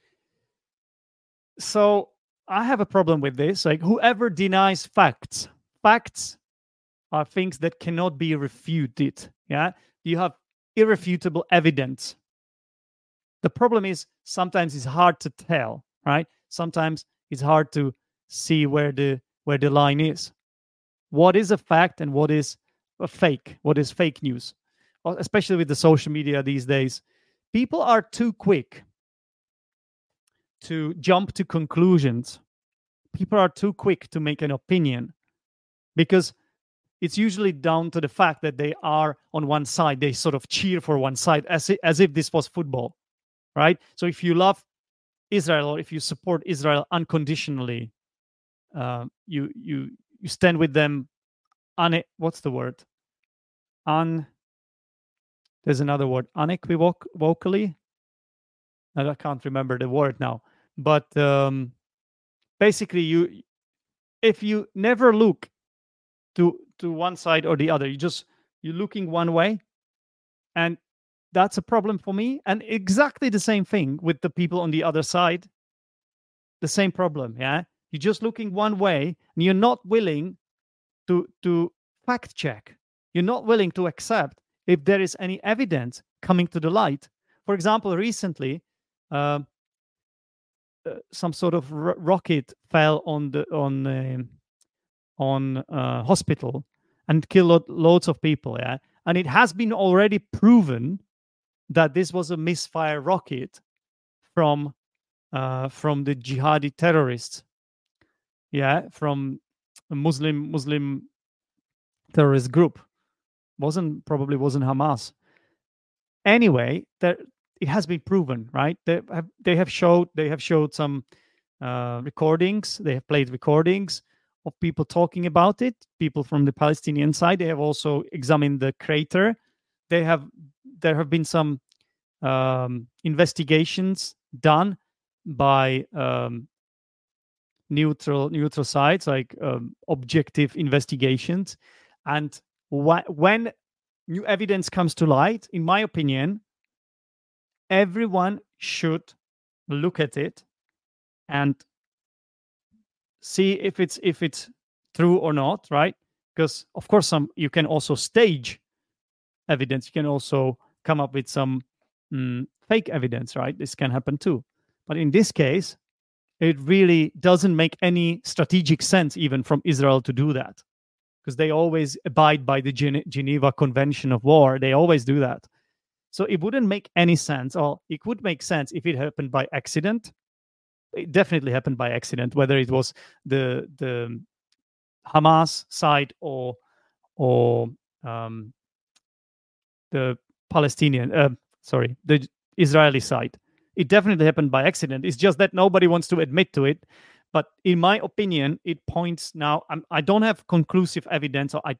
So I have a problem with this. Like, whoever denies facts are things that cannot be refuted. Yeah, you have irrefutable evidence. The problem is sometimes it's hard to tell, right? Sometimes it's hard to see where the line is. What is a fact and what is a fake? What is fake news? Especially with the social media these days, people are too quick to jump to conclusions. People are too quick to make an opinion because it's usually down to the fact that they are on one side. They sort of cheer for one side as if this was football, right? So if you love Israel or if you support Israel unconditionally, you stand with them. What's the word? There's another word. Unequivocally. I can't remember the word now. But basically, if you never look to one side or the other, you're looking one way, and that's a problem for me. And exactly the same thing with the people on the other side. The same problem, yeah. You're just looking one way, and you're not willing to fact check. You're not willing to accept if there is any evidence coming to the light. For example, recently, some sort of rocket fell on hospital and killed loads of people. Yeah, and it has been already proven that this was a misfire rocket from the jihadi terrorists. Yeah, from a Muslim terrorist group. Probably wasn't Hamas. Anyway, it has been proven, right? They have showed some recordings. They have played recordings of people talking about it. People from the Palestinian side. They have also examined the crater. There have been some investigations done by neutral sites, like objective investigations, And when new evidence comes to light, in my opinion, everyone should look at it and see if it's true or not, right? Because of course you can also stage evidence. You can also come up with some fake evidence, right? This can happen too. But in this case, it really doesn't make any strategic sense even from Israel to do that, because they always abide by the Geneva Convention of War. They always do that. So it wouldn't make any sense, or it would make sense if it happened by accident. It definitely happened by accident, whether it was the Hamas side or the the Israeli side. It definitely happened by accident. It's just that nobody wants to admit to it. But in my opinion, it points now. I don't have conclusive evidence, or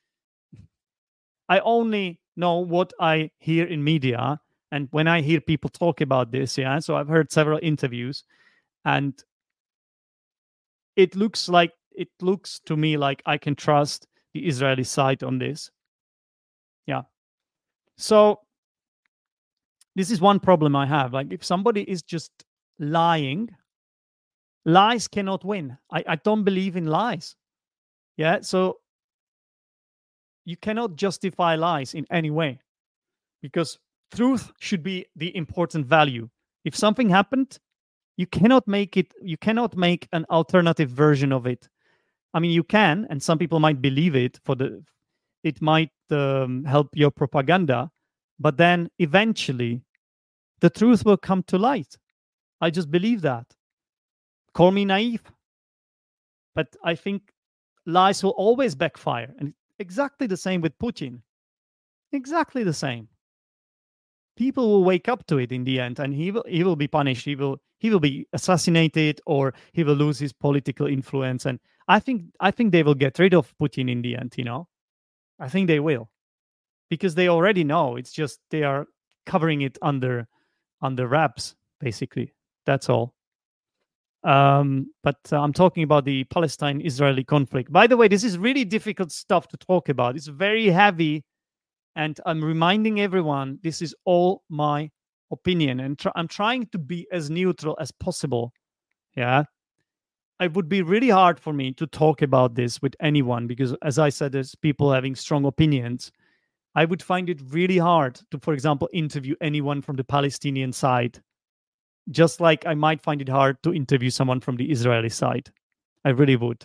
I only know what I hear in media, and when I hear people talk about this. Yeah, so I've heard several interviews, and it looks to me like I can trust the Israeli side on this. Yeah. So this is one problem I have. Like, if somebody is just lying, lies cannot win. I don't believe in lies. Yeah. So you cannot justify lies in any way, because truth should be the important value. If something happened, you cannot make an alternative version of it. I mean, you can, and some people might believe it it might help your propaganda, but then eventually the truth will come to light. I just believe that. Call me naive, but I think lies will always backfire. And exactly the same with Putin. Exactly the same. People will wake up to it in the end, and he will be punished. He will be assassinated, or he will lose his political influence. And I think they will get rid of Putin in the end. I think they will, because they already know. It's just they are covering it under wraps, basically. That's all. But I'm talking about the Palestine-Israeli conflict. By the way, this is really difficult stuff to talk about. It's very heavy, and I'm reminding everyone this is all my opinion, and I'm trying to be as neutral as possible. Yeah, it would be really hard for me to talk about this with anyone, because, as I said, there's people having strong opinions. I would find it really hard to, for example, interview anyone from the Palestinian side, just like I might find it hard to interview someone from the Israeli side. I really would.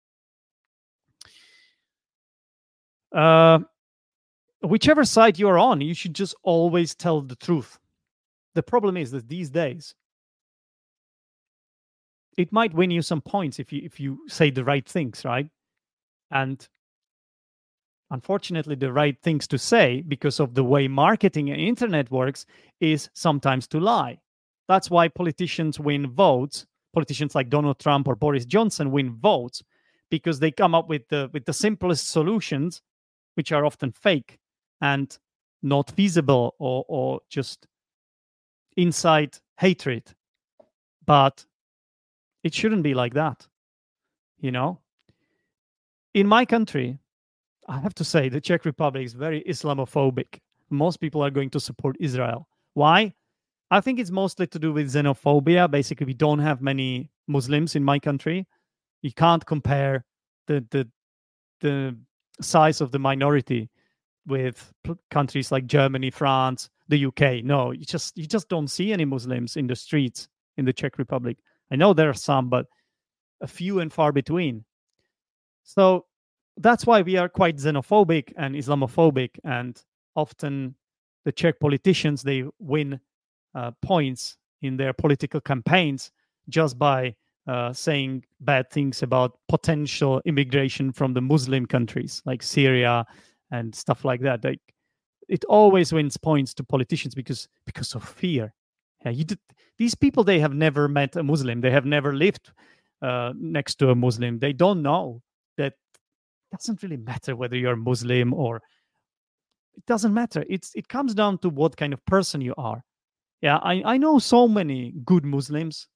Whichever side you're on, you should just always tell the truth. The problem is that these days, it might win you some points if you say the right things, right? And unfortunately, the right things to say, because of the way marketing and internet works, is sometimes to lie. That's why politicians win votes. Politicians like Donald Trump or Boris Johnson win votes, because they come up with the simplest solutions, which are often fake and not feasible, or just incite hatred. But it shouldn't be like that. In my country, I have to say, the Czech Republic is very Islamophobic. Most people are going to support Israel. Why? I think it's mostly to do with xenophobia. Basically, we don't have many Muslims in my country. You can't compare the size of the minority with countries like Germany, France, the UK. No, you just don't see any Muslims in the streets in the Czech Republic. I know there are some, but a few and far between. So that's why we are quite xenophobic and Islamophobic, and often the Czech politicians, they win points in their political campaigns just by saying bad things about potential immigration from the Muslim countries like Syria and stuff like that. Like, it always wins points to politicians because of fear. Yeah, these people, they have never met a Muslim. They have never lived next to a Muslim. They don't know that it doesn't really matter whether you're Muslim or... It doesn't matter. It comes down to what kind of person you are. Yeah, I know so many good Muslims,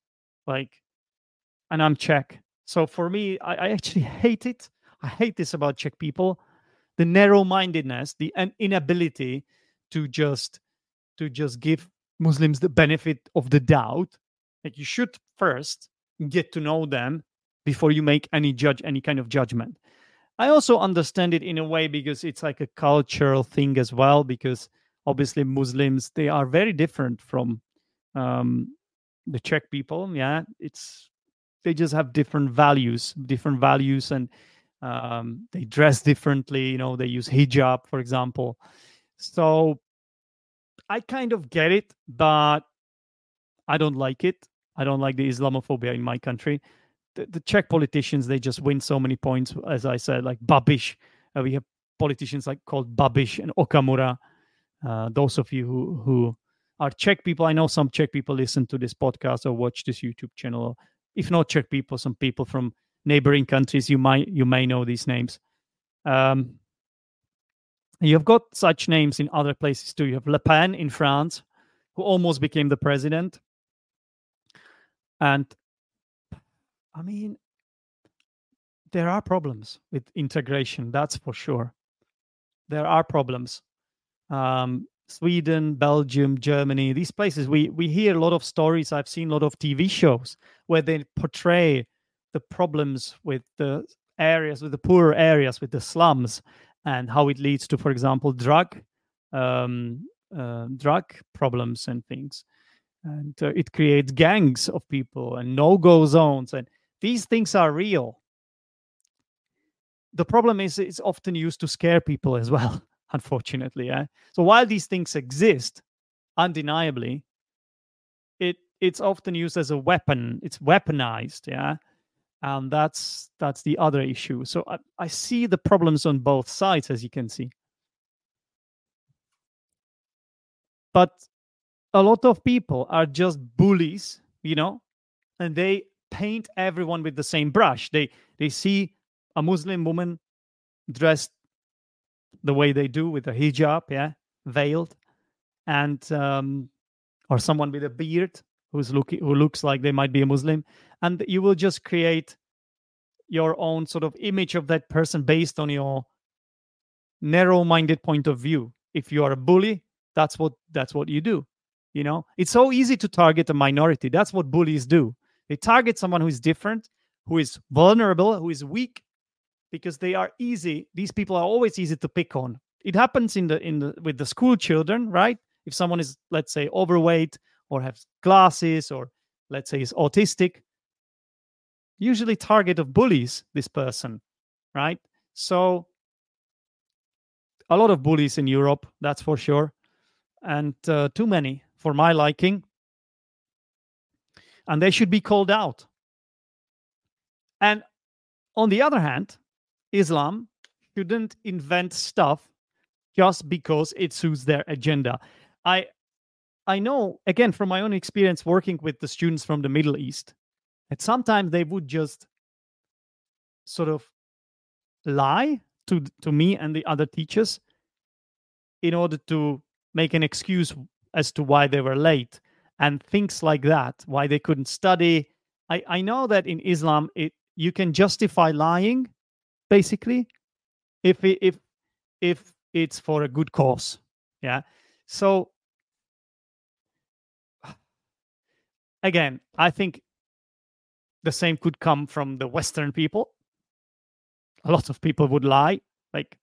and I'm Czech. So for me, I actually hate it. I hate this about Czech people. the narrow-mindedness, the inability to just give Muslims the benefit of the doubt. Like, you should first get to know them before you make any kind of judgment. I also understand it in a way because it's like a cultural thing as well, because obviously Muslims, they are very different from the Czech people. Yeah, they just have different values, and they dress differently. They use hijab, for example. So I kind of get it, but I don't like it. I don't like the Islamophobia in my country. The Czech politicians, they just win so many points, as I said, like Babiš. We have politicians called Babiš and Okamura. Those of you who are Czech people, I know some Czech people listen to this podcast or watch this YouTube channel. If not Czech people, some people from neighboring countries, you may know these names. You've got such names in other places too. You have Le Pen in France, who almost became the president. And I mean, there are problems with integration, that's for sure. There are problems. Sweden, Belgium, Germany, these places, we hear a lot of stories. I've seen a lot of TV shows where they portray the problems with the areas, with the poorer areas, with the slums, and how it leads to, for example, drug problems and things. And it creates gangs of people and no-go zones, and these things are real. The problem is it's often used to scare people as well, unfortunately. So while these things exist, undeniably, it's often used as a weapon. It's weaponized, and that's the other issue. So I see the problems on both sides, as you can see. But a lot of people are just bullies, and they paint everyone with the same brush. They see a Muslim woman dressed the way they do with a hijab, veiled, and or someone with a beard who looks like they might be a Muslim, and you will just create your own sort of image of that person based on your narrow-minded point of view. If you are a bully, that's what you do. It's so easy to target a minority. That's what bullies do. They target someone who is different, who is vulnerable, who is weak, because they are easy. These people are always easy to pick on. It happens with the school children, right? If someone is, let's say, overweight or has glasses, or let's say is autistic, usually target of bullies, this person, right? So a lot of bullies in Europe, that's for sure, and too many for my liking, and they should be called out. And on the other hand, Islam shouldn't invent stuff just because it suits their agenda. I know, again, from my own experience working with the students from the Middle East, that sometimes they would just sort of lie to me and the other teachers in order to make an excuse as to why they were late and things like that, why they couldn't study. I know that in Islam, you can justify lying, basically, if it's for a good cause. So again, I think the same could come from the Western people. A lot of people would lie, like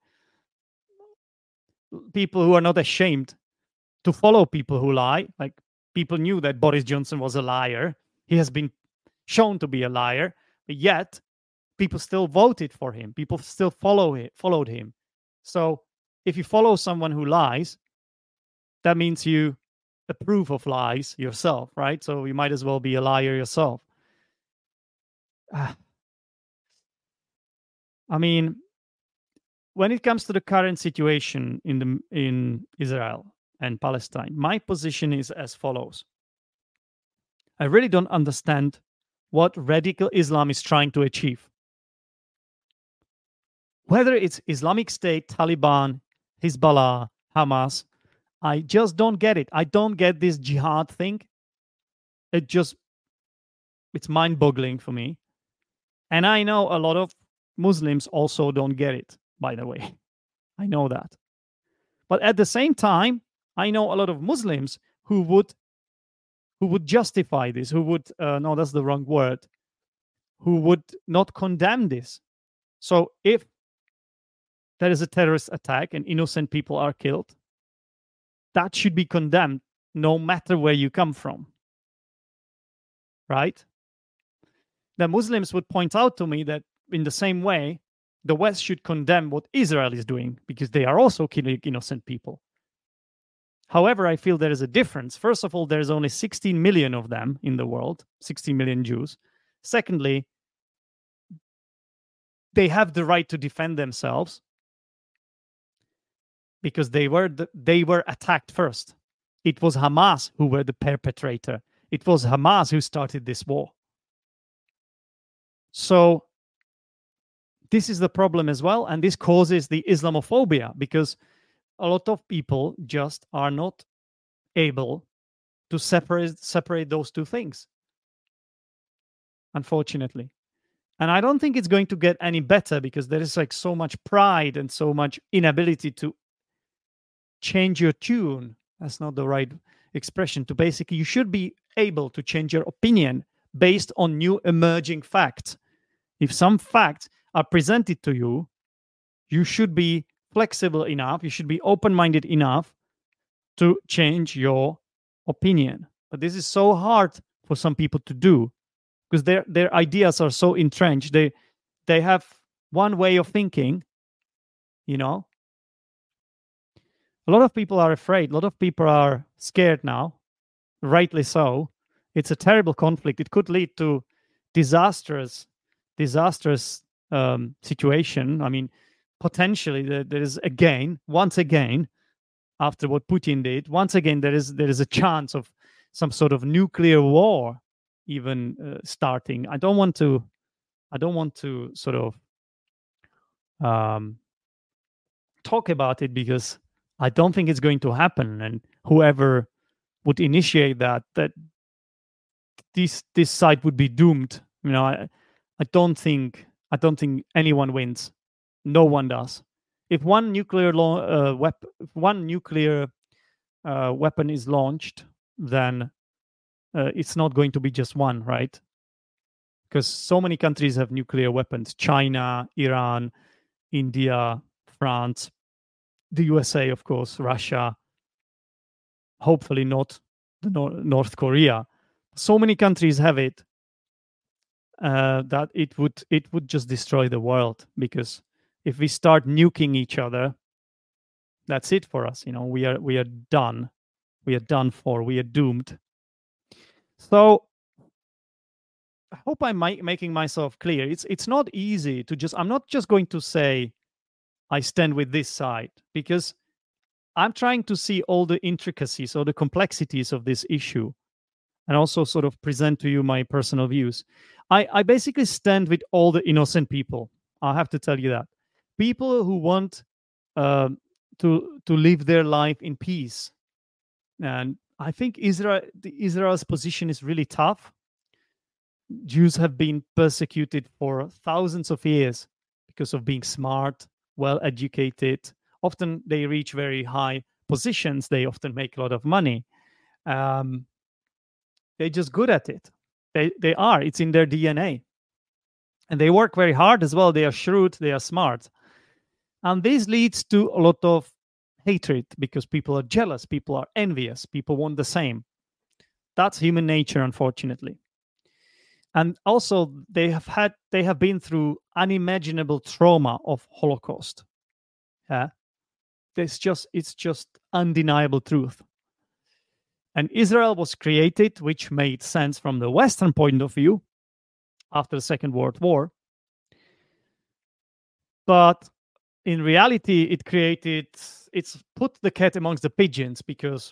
people who are not ashamed to follow people who lie. Like, people knew that Boris Johnson was a liar. He has been shown to be a liar, but yet people still voted for him. People still followed him. So if you follow someone who lies, that means you approve of lies yourself, right? So you might as well be a liar yourself. I mean, when it comes to the current situation in Israel and Palestine, my position is as follows. I really don't understand what radical Islam is trying to achieve. Whether it's Islamic State, Taliban, Hezbollah, Hamas, I just don't get it. I don't get this jihad thing. It's mind-boggling for me. And I know a lot of Muslims also don't get it, by the way. I know that. But at the same time, I know a lot of Muslims who would justify this, who would no, that's the wrong word, who would not condemn this. So if there is a terrorist attack and innocent people are killed, that should be condemned no matter where you come from. Right? The Muslims would point out to me that in the same way, the West should condemn what Israel is doing because they are also killing innocent people. However, I feel there is a difference. First of all, there's only 16 million of them in the world, 16 million Jews. Secondly, they have the right to defend themselves because they were attacked first. It was Hamas who were the perpetrator. It was Hamas who started this war. So this is the problem as well, and this causes the Islamophobia because a lot of people just are not able to separate those two things, unfortunately. And I don't think it's going to get any better because there is like so much pride and so much inability to change your tune. That's not the right expression. To basically, you should be able to change your opinion based on new emerging facts. If some facts are presented to you, you should be flexible enough, you should be open-minded enough to change your opinion. But this is so hard for some people to do because their ideas are so entrenched. They have one way of thinking, you know. A lot of people are afraid. A lot of people are scared now, rightly so. It's a terrible conflict. It could lead to disastrous situation. I mean, potentially there is once again, after what Putin did, once again there is a chance of some sort of nuclear war even starting. I don't want to sort of talk about it because I don't think it's going to happen. And whoever would initiate that this side would be doomed. You know, I don't think anyone wins. No one does. If one nuclear weapon is launched, then it's not going to be just one, right? Because so many countries have nuclear weapons: China, Iran, India, France, the USA, of course, Russia. Hopefully not the North Korea. So many countries have it that it would just destroy the world. Because if we start nuking each other, that's it for us. You know, we are done. We are done for. We are doomed. So I hope I'm making myself clear. It's not easy to just. I'm not just going to say I stand with this side, because I'm trying to see all the intricacies or the complexities of this issue and also sort of present to you my personal views. I basically stand with all the innocent people. I have to tell you that. People who want to live their life in peace. And I think Israel's position is really tough. Jews have been persecuted for thousands of years because of being smart, well-educated. Often they reach very high positions. They often make a lot of money. They're just good at it. They are. It's in their DNA. And they work very hard as well. They are shrewd. They are smart. And this leads to a lot of hatred because people are jealous. People are envious. People want the same. That's human nature, unfortunately. And also, they have been through unimaginable trauma of Holocaust. Yeah, it's just undeniable truth. And Israel was created, which made sense from the Western point of view after the Second World War. But in reality, it's put the cat amongst the pigeons, because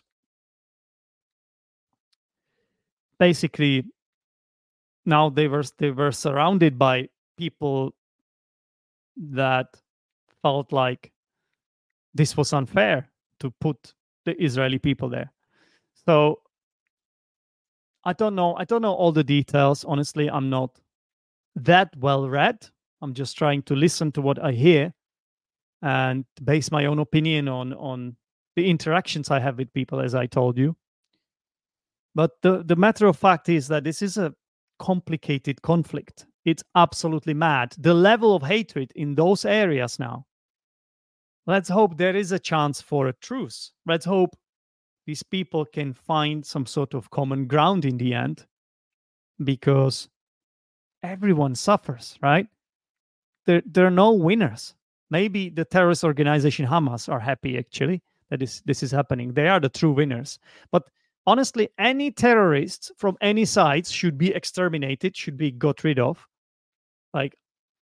basically now they were surrounded by people that felt like this was unfair to put the Israeli people there. So I don't know all the details. Honestly, I'm not that well read. I'm just trying to listen to what I hear. and base my own opinion on the interactions I have with people, as I told you. But the matter of fact is that this is a complicated conflict. It's absolutely mad. The level of hatred in those areas now. Let's hope there is a chance for a truce. Let's hope these people can find some sort of common ground in the end, because everyone suffers, right? There are no winners. Maybe the terrorist organization Hamas are happy, actually, that this is happening. They are the true winners. But honestly, any terrorists from any sides should be exterminated, should be got rid of. Like,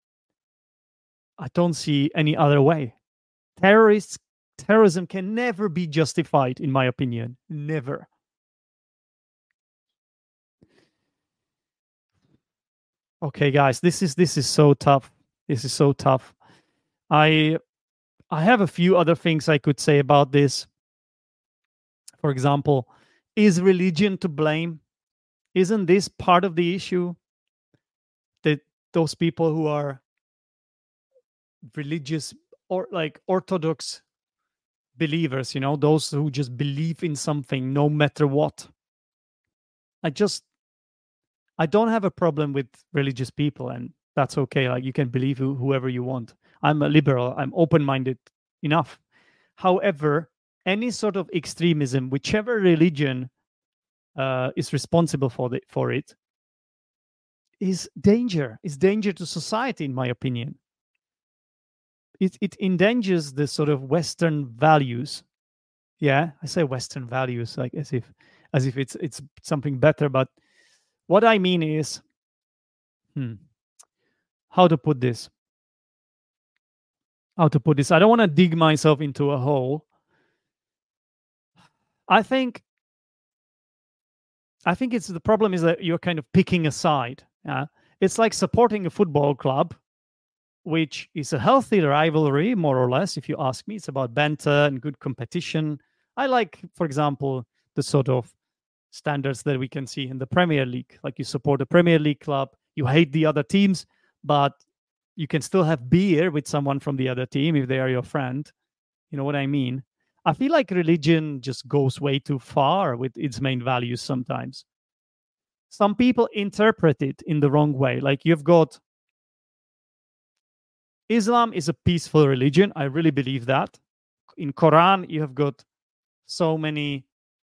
I don't see any other way. Terrorism can never be justified, in my opinion. Never. Okay, guys, this is so tough. This is so tough. I have a few other things I could say about this. For example, is religion to blame? Isn't this part of the issue? That those people who are religious or like Orthodox believers, those who just believe in something no matter what. I don't have a problem with religious people, and that's okay. Like, you can believe whoever you want. I'm a liberal. I'm open-minded enough. However, any sort of extremism, whichever religion is responsible for it, is danger. Is danger to society, in my opinion. It endangers the sort of Western values. Yeah, I say Western values like as if it's something better. But what I mean is, how to put this? I don't want to dig myself into a hole. I think it's the problem is that you're kind of picking a side. It's like supporting a football club, which is a healthy rivalry, more or less, if you ask me. It's about banter and good competition. I like, for example, the sort of standards that we can see in the Premier League. Like, you support a Premier League club, you hate the other teams, but you can still have beer with someone from the other team if they are your friend. You know what I mean? I feel like religion just goes way too far with its main values sometimes. Some people interpret it in the wrong way. Like, you've got Islam is a peaceful religion. I really believe that. In Quran, you have got so many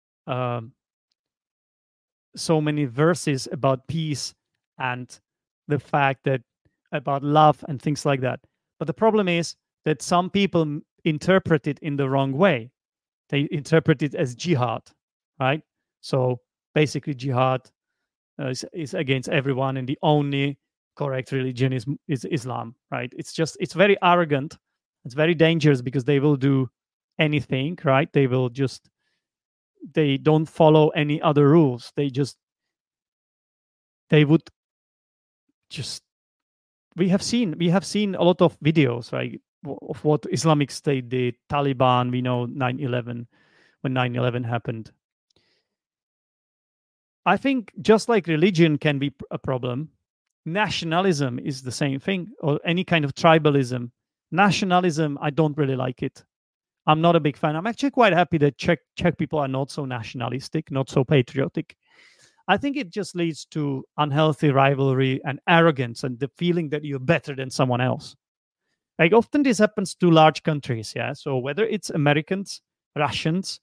verses about peace and the fact that about love and things like that. But the problem is that some people interpret it in the wrong way. They interpret it as jihad, right? So basically, jihad is against everyone, and the only correct religion is Islam, right? It's very arrogant. It's very dangerous because they will do anything, right? They don't follow any other rules. We have seen a lot of videos, right, of what Islamic State did, Taliban. We know 9/11, when 9/11 happened. I think just like religion can be a problem, nationalism is the same thing, or any kind of tribalism. Nationalism, I don't really like it. I'm not a big fan. I'm actually quite happy that Czech people are not so nationalistic, not so patriotic. I think it just leads to unhealthy rivalry and arrogance and the feeling that you're better than someone else. Like, often this happens to large countries, yeah? So whether it's Americans, Russians,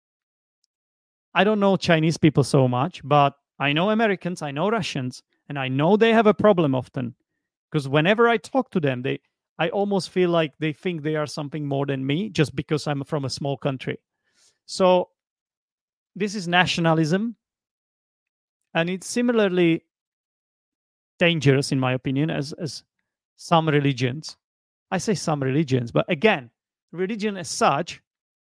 I don't know Chinese people so much, but I know Americans, I know Russians, and I know they have a problem often. Because whenever I talk to them, I almost feel like they think they are something more than me just because I'm from a small country. So this is nationalism. And it's similarly dangerous, in my opinion, as some religions. I say some religions, but again, religion as such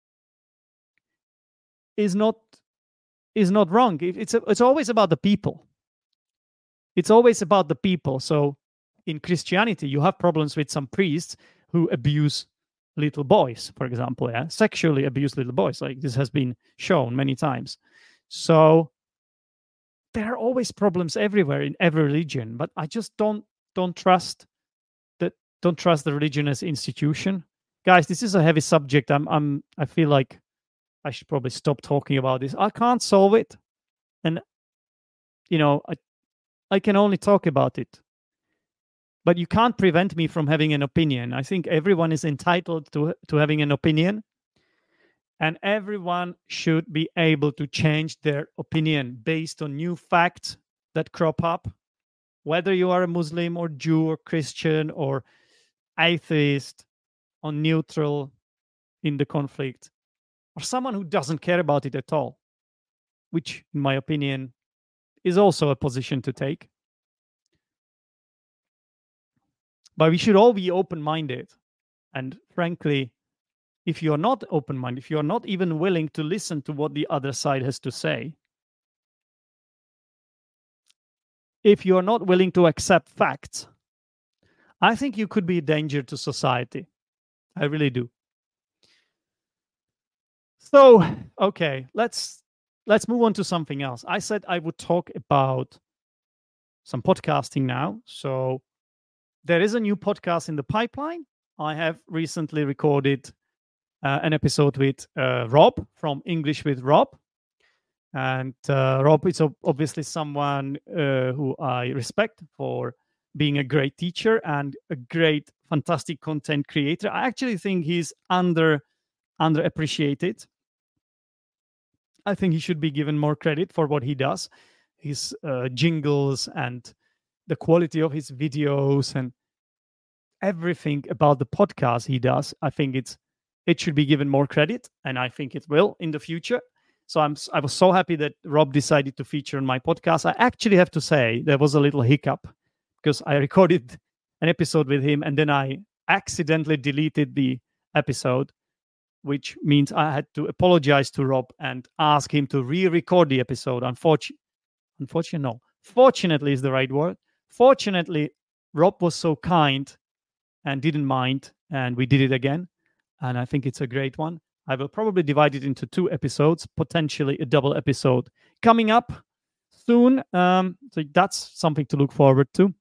is not wrong. It's always about the people. It's always about the people. So in Christianity, you have problems with some priests who abuse little boys, for example, sexually abuse little boys. Like, this has been shown many times. So there are always problems everywhere in every religion, but I just don't trust the religion as institution. Guys, this is a heavy subject. I feel like I should probably stop talking about this. I can't solve it, and I can only talk about it. But you can't prevent me from having an opinion. I think everyone is entitled to having an opinion, and everyone should be able to change their opinion based on new facts that crop up, whether you are a Muslim or Jew or Christian or atheist or neutral in the conflict, or someone who doesn't care about it at all, which, in my opinion, is also a position to take. But we should all be open-minded. And frankly, if you're not open-minded, if you're not even willing to listen to what the other side has to say, if you're not willing to accept facts, I think you could be a danger to society. I really do. So, okay, let's move on to something else. I said I would talk about some podcasting now. So there is a new podcast in the pipeline. I have recently recorded an episode with Rob from English with Rob. And Rob is obviously someone who I respect for being a great teacher and a great, fantastic content creator. I actually think he's underappreciated. I think he should be given more credit for what he does. His jingles and the quality of his videos and everything about the podcast he does. I think it should be given more credit, and I think it will in the future. So I was so happy that Rob decided to feature on my podcast. I actually have to say there was a little hiccup because I recorded an episode with him and then I accidentally deleted the episode, which means I had to apologize to Rob and ask him to re-record the episode. Fortunately is the right word. Fortunately, Rob was so kind and didn't mind, and we did it again. And I think it's a great one. I will probably divide it into 2 episodes, potentially a double episode coming up soon. So that's something to look forward to.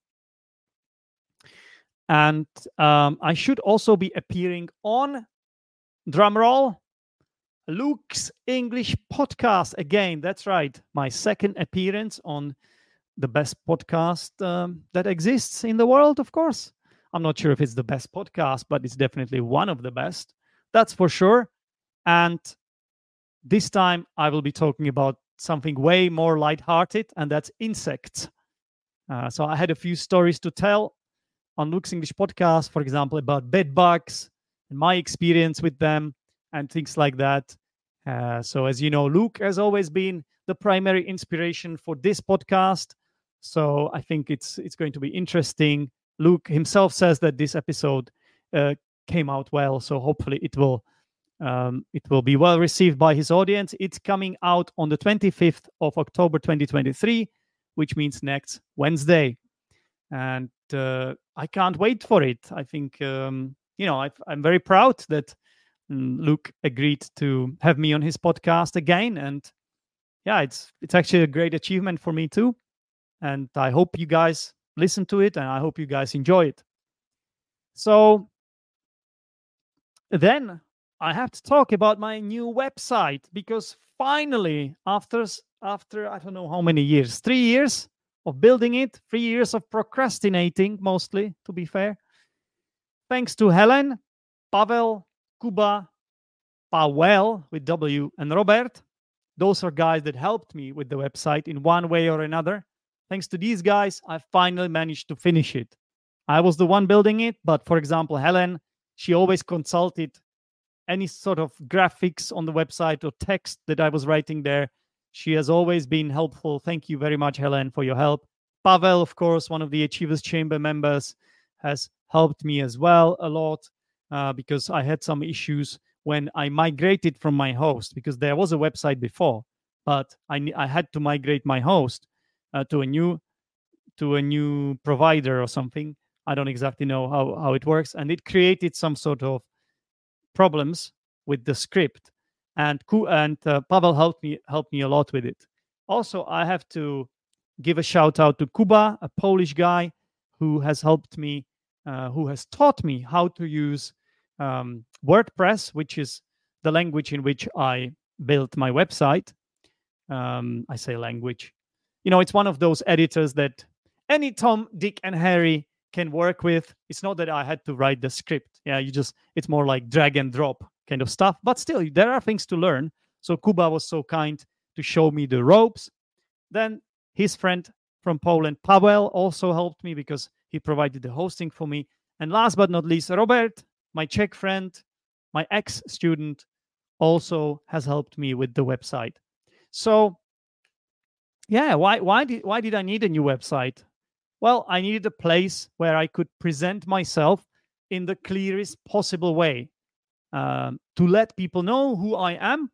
And I should also be appearing on, drumroll, Luke's English podcast. Again, that's right. My second appearance on the best podcast that exists in the world, of course. I'm not sure if it's the best podcast, but it's definitely one of the best. That's for sure. And this time I will be talking about something way more lighthearted, and that's insects. So I had a few stories to tell on Luke's English podcast, for example, about bed bugs and my experience with them and things like that. So as you know, Luke has always been the primary inspiration for this podcast. So I think it's going to be interesting. Luke himself says that this episode came out well, so hopefully it will be well received by his audience. It's coming out on the 25th of October 2023, which means next Wednesday. And I can't wait for it. I think, I'm very proud that Luke agreed to have me on his podcast again. And yeah, it's actually a great achievement for me too. And I hope you guys listen to it and I hope you guys enjoy it. So then I have to talk about my new website, because finally, after I don't know how many years, 3 years of building it, 3 years of procrastinating, mostly, to be fair, thanks to Helen, Pavel, Kuba, Pavel with W, and Robert. Those are guys that helped me with the website in one way or another. Thanks to these guys, I finally managed to finish it. I was the one building it, but for example, Helen, she always consulted any sort of graphics on the website or text that I was writing there. She has always been helpful. Thank you very much, Helen, for your help. Pavel, of course, one of the Achievers Chamber members, has helped me as well a lot because I had some issues when I migrated from my host, because there was a website before, but I had to migrate my host to a new provider or something. I don't exactly know how it works, and it created some sort of problems with the script, and Pavel helped me a lot with it. Also, I have to give a shout out to Kuba, a Polish guy who has helped me, who has taught me how to use WordPress, which is the language in which I built my website. I say language. It's one of those editors that any Tom, Dick, and Harry can work with. It's not that I had to write the script. Yeah, it's more like drag and drop kind of stuff. But still, there are things to learn. So Kuba was so kind to show me the ropes. Then his friend from Poland, Paweł, also helped me because he provided the hosting for me. And last but not least, Robert, my Czech friend, my ex-student, also has helped me with the website. So, yeah, why did I need a new website? Well, I needed a place where I could present myself in the clearest possible way, to let people know who I am,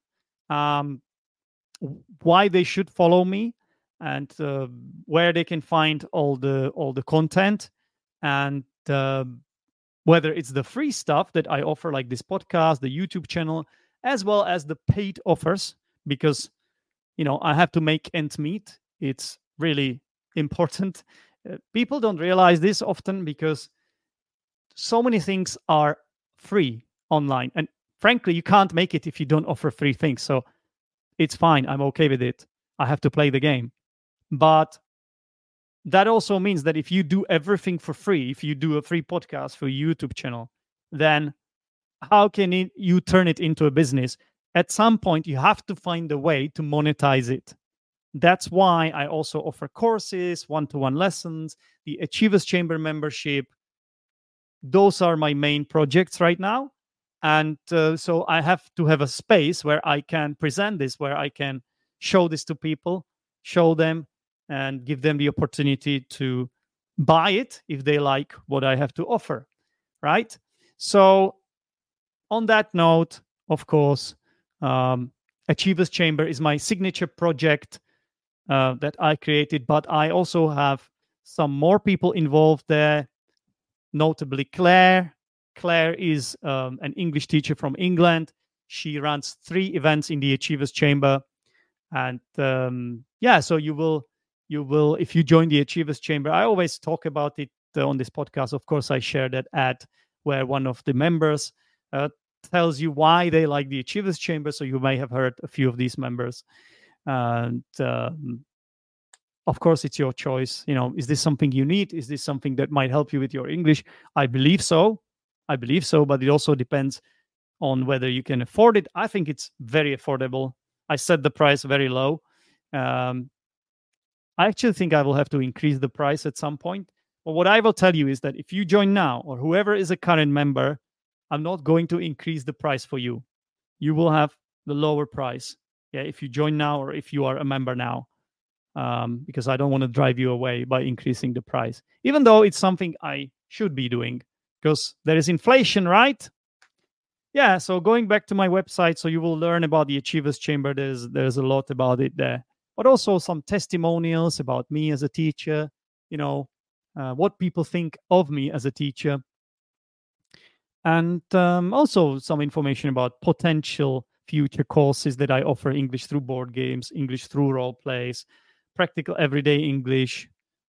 why they should follow me, and where they can find all the content, and whether it's the free stuff that I offer, like this podcast, the YouTube channel, as well as the paid offers, because I have to make ends meet. It's really important. People don't realize this often because so many things are free online, and frankly, you can't make it if you don't offer free things. So it's fine. I'm okay with it. I have to play the game. But that also means that if you do everything for free, if you do a free podcast for a YouTube channel, then how can you turn it into a business? At some point, you have to find a way to monetize it. That's why I also offer courses, one-to-one lessons, the Achievers Chamber membership. Those are my main projects right now. And so I have to have a space where I can present this, where I can show this to people, show them, and give them the opportunity to buy it if they like what I have to offer, right? So on that note, of course, Achievers Chamber is my signature project that I created, but I also have some more people involved there, notably Claire. Claire is an English teacher from England. She runs 3 events in the Achievers Chamber. And so you will, if you join the Achievers Chamber, I always talk about it on this podcast. Of course, I share that ad where one of the members tells you why they like the Achievers Chamber. So you may have heard a few of these members. And of course, it's your choice. Is this something you need? Is this something that might help you with your English? I believe so, but it also depends on whether you can afford it. I think it's very affordable. I set the price very low. I actually think I will have to increase the price at some point. But what I will tell you is that if you join now, or whoever is a current member, I'm not going to increase the price for you. You will have the lower price. Yeah, if you join now or if you are a member now, because I don't want to drive you away by increasing the price, even though it's something I should be doing because there is inflation, right? Yeah, so going back to my website, so you will learn about the Achievers Chamber. There's a lot about it there, but also some testimonials about me as a teacher, what people think of me as a teacher. And also some information about potential future courses that I offer: English through board games, English through role plays, practical everyday English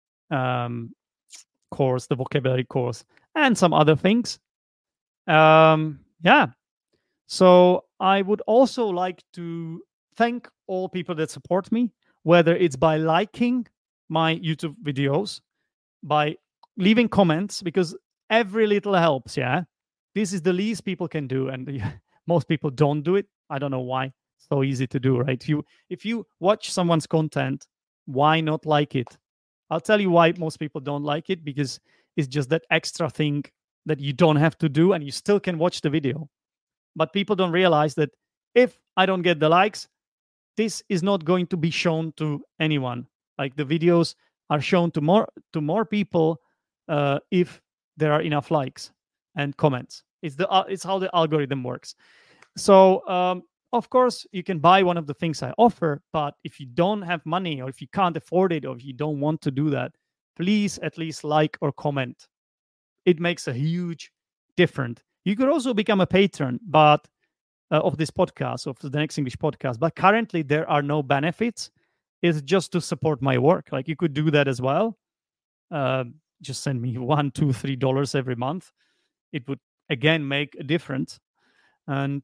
course, the vocabulary course, and some other things. Yeah. So I would also like to thank all people that support me, whether it's by liking my YouTube videos, by leaving comments, because every little helps. Yeah. This is the least people can do. And most people don't do it. I don't know why. It's so easy to do, right? If you watch someone's content, why not like it? I'll tell you why most people don't like it, because it's just that extra thing that you don't have to do and you still can watch the video. But people don't realize that if I don't get the likes, this is not going to be shown to anyone. Like the videos are shown to more people if there are enough likes and comments. It's how the algorithm works. So of course you can buy one of the things I offer, but if you don't have money, or if you can't afford it, or if you don't want to do that, please at least like or comment. It makes a huge difference. You could also become a patron, but of this podcast, of the Next English podcast. But currently there are no benefits. It's just to support my work. Like you could do that as well. Just send me $1, $2, $3 every month. It would again make a difference. And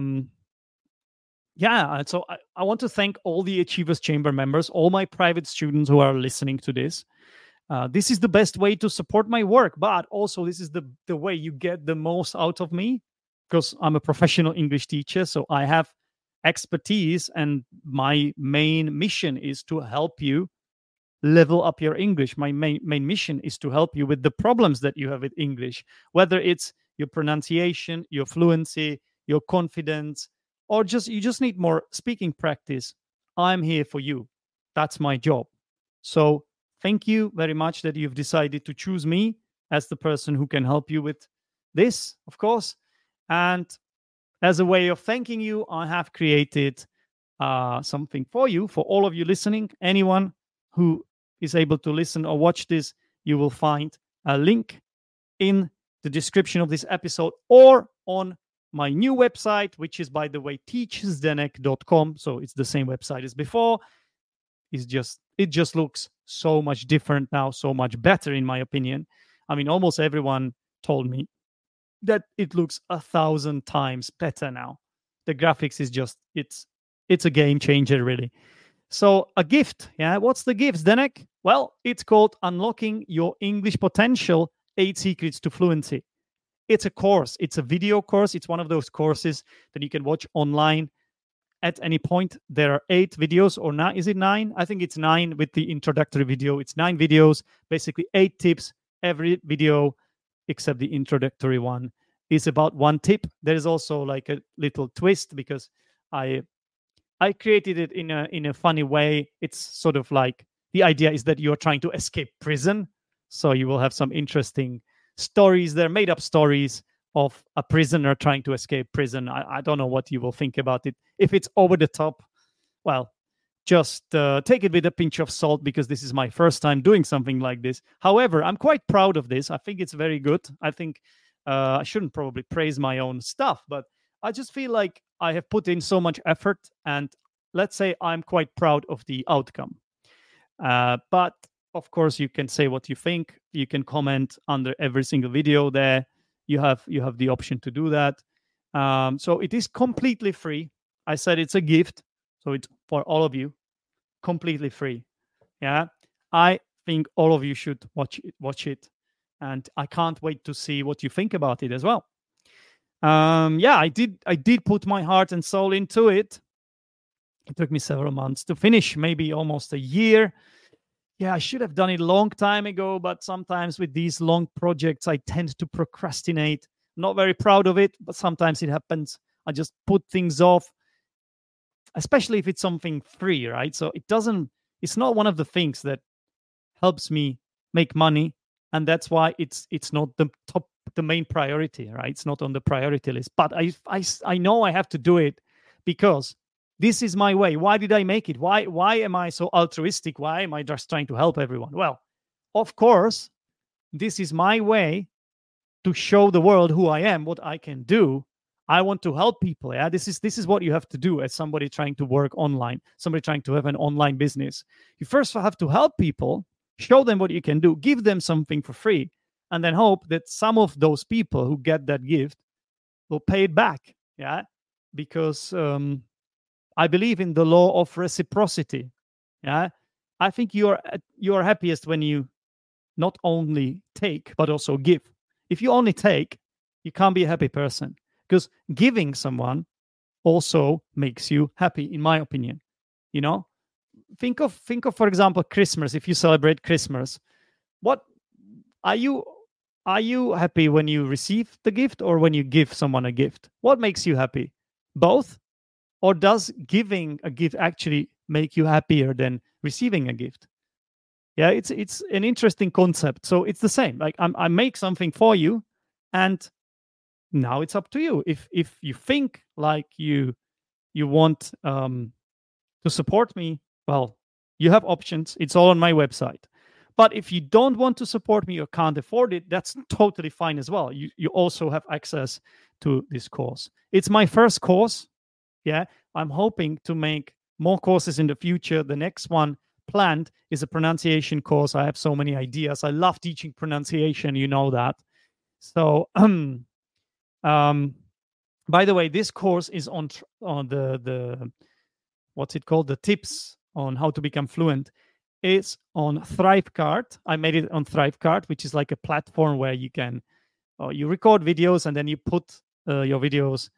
yeah, and so I want to thank all the Achievers Chamber members, all my private students who are listening to this. This is the best way to support my work, but also this is the way you get the most out of me, because I'm a professional English teacher, so I have expertise, and my main mission is to help you level up your English. My main mission is to help you with the problems that you have with English, whether it's your pronunciation, your fluency, your confidence, or you just need more speaking practice. I'm here for you. That's my job. So thank you very much that you've decided to choose me as the person who can help you with this, of course. And as a way of thanking you, I have created something for you, for all of you listening. Anyone who is able to listen or watch this, you will find a link in the description of this episode or on my new website, which is, by the way, teachzdenek.com. So it's the same website as before. It just looks so much different now, so much better, in my opinion. I mean, almost everyone told me that it looks 1,000 times better now. The graphics is just, it's a game changer, really. So a gift, yeah. What's the gift, Zdenek? Well, it's called Unlocking Your English Potential, 8 Secrets to Fluency. It's a course. It's a video course. It's one of those courses that you can watch online at any point. There are 8 videos, or 9. Is it 9? I think it's 9 with the introductory video. It's 9 videos, basically 8 tips. Every video, except the introductory one, is about 1 tip. There is also like a little twist, because I created it in a funny way. It's sort of like, the idea is that you're trying to escape prison. So you will have some interesting stories there, made up stories of a prisoner trying to escape prison. I don't know what you will think about it. If it's over the top, well, just take it with a pinch of salt, because this is my first time doing something like this. However, I'm quite proud of this. I think it's very good. I think I shouldn't probably praise my own stuff, but I just feel like I have put in so much effort, and let's say I'm quite proud of the outcome. But of course, you can say what you think. You can comment under every single video there. You have the option to do that. So it is completely free. I said it's a gift, so it's for all of you, completely free. Yeah, I think all of you should watch it, and I can't wait to see what you think about it as well. Yeah, I did put my heart and soul into it. It took me several months to finish, maybe almost a year. Yeah, I should have done it a long time ago, but sometimes with these long projects, I tend to procrastinate. Not very proud of it, but sometimes it happens. I just put things off, especially if it's something free, right? So it's not one of the things that helps me make money, and that's why it's not the main priority, right? It's not on the priority list. But I know I have to do it, because this is my way. Why did I make it? Why am I so altruistic? Why am I just trying to help everyone? Well, of course, this is my way to show the world who I am, what I can do. I want to help people. Yeah, this is what you have to do as somebody trying to work online, somebody trying to have an online business. You first have to help people, show them what you can do, give them something for free, and then hope that some of those people who get that gift will pay it back. Yeah, because I believe in the law of reciprocity. Yeah, I think you are happiest when you not only take but also give. If you only take, you can't be a happy person, because giving someone also makes you happy, in my opinion. You know, think of for example Christmas. If you celebrate Christmas, what are you happy when you receive the gift or when you give someone a gift? What makes you happy? Both? Or does giving a gift actually make you happier than receiving a gift? Yeah, it's an interesting concept. So it's the same. Like I make something for you, and now it's up to you. If you think like you want to support me, well, you have options. It's all on my website. But if you don't want to support me or can't afford it, that's totally fine as well. You also have access to this course. It's my first course. Yeah, I'm hoping to make more courses in the future. The next one planned is a pronunciation course. I have so many ideas. I love teaching pronunciation, you know that. So By the way, this course is on the what's it called? The tips on how to become fluent. It's on Thrivecart. I made it on Thrivecart, which is like a platform where you can you record videos and then you put your videos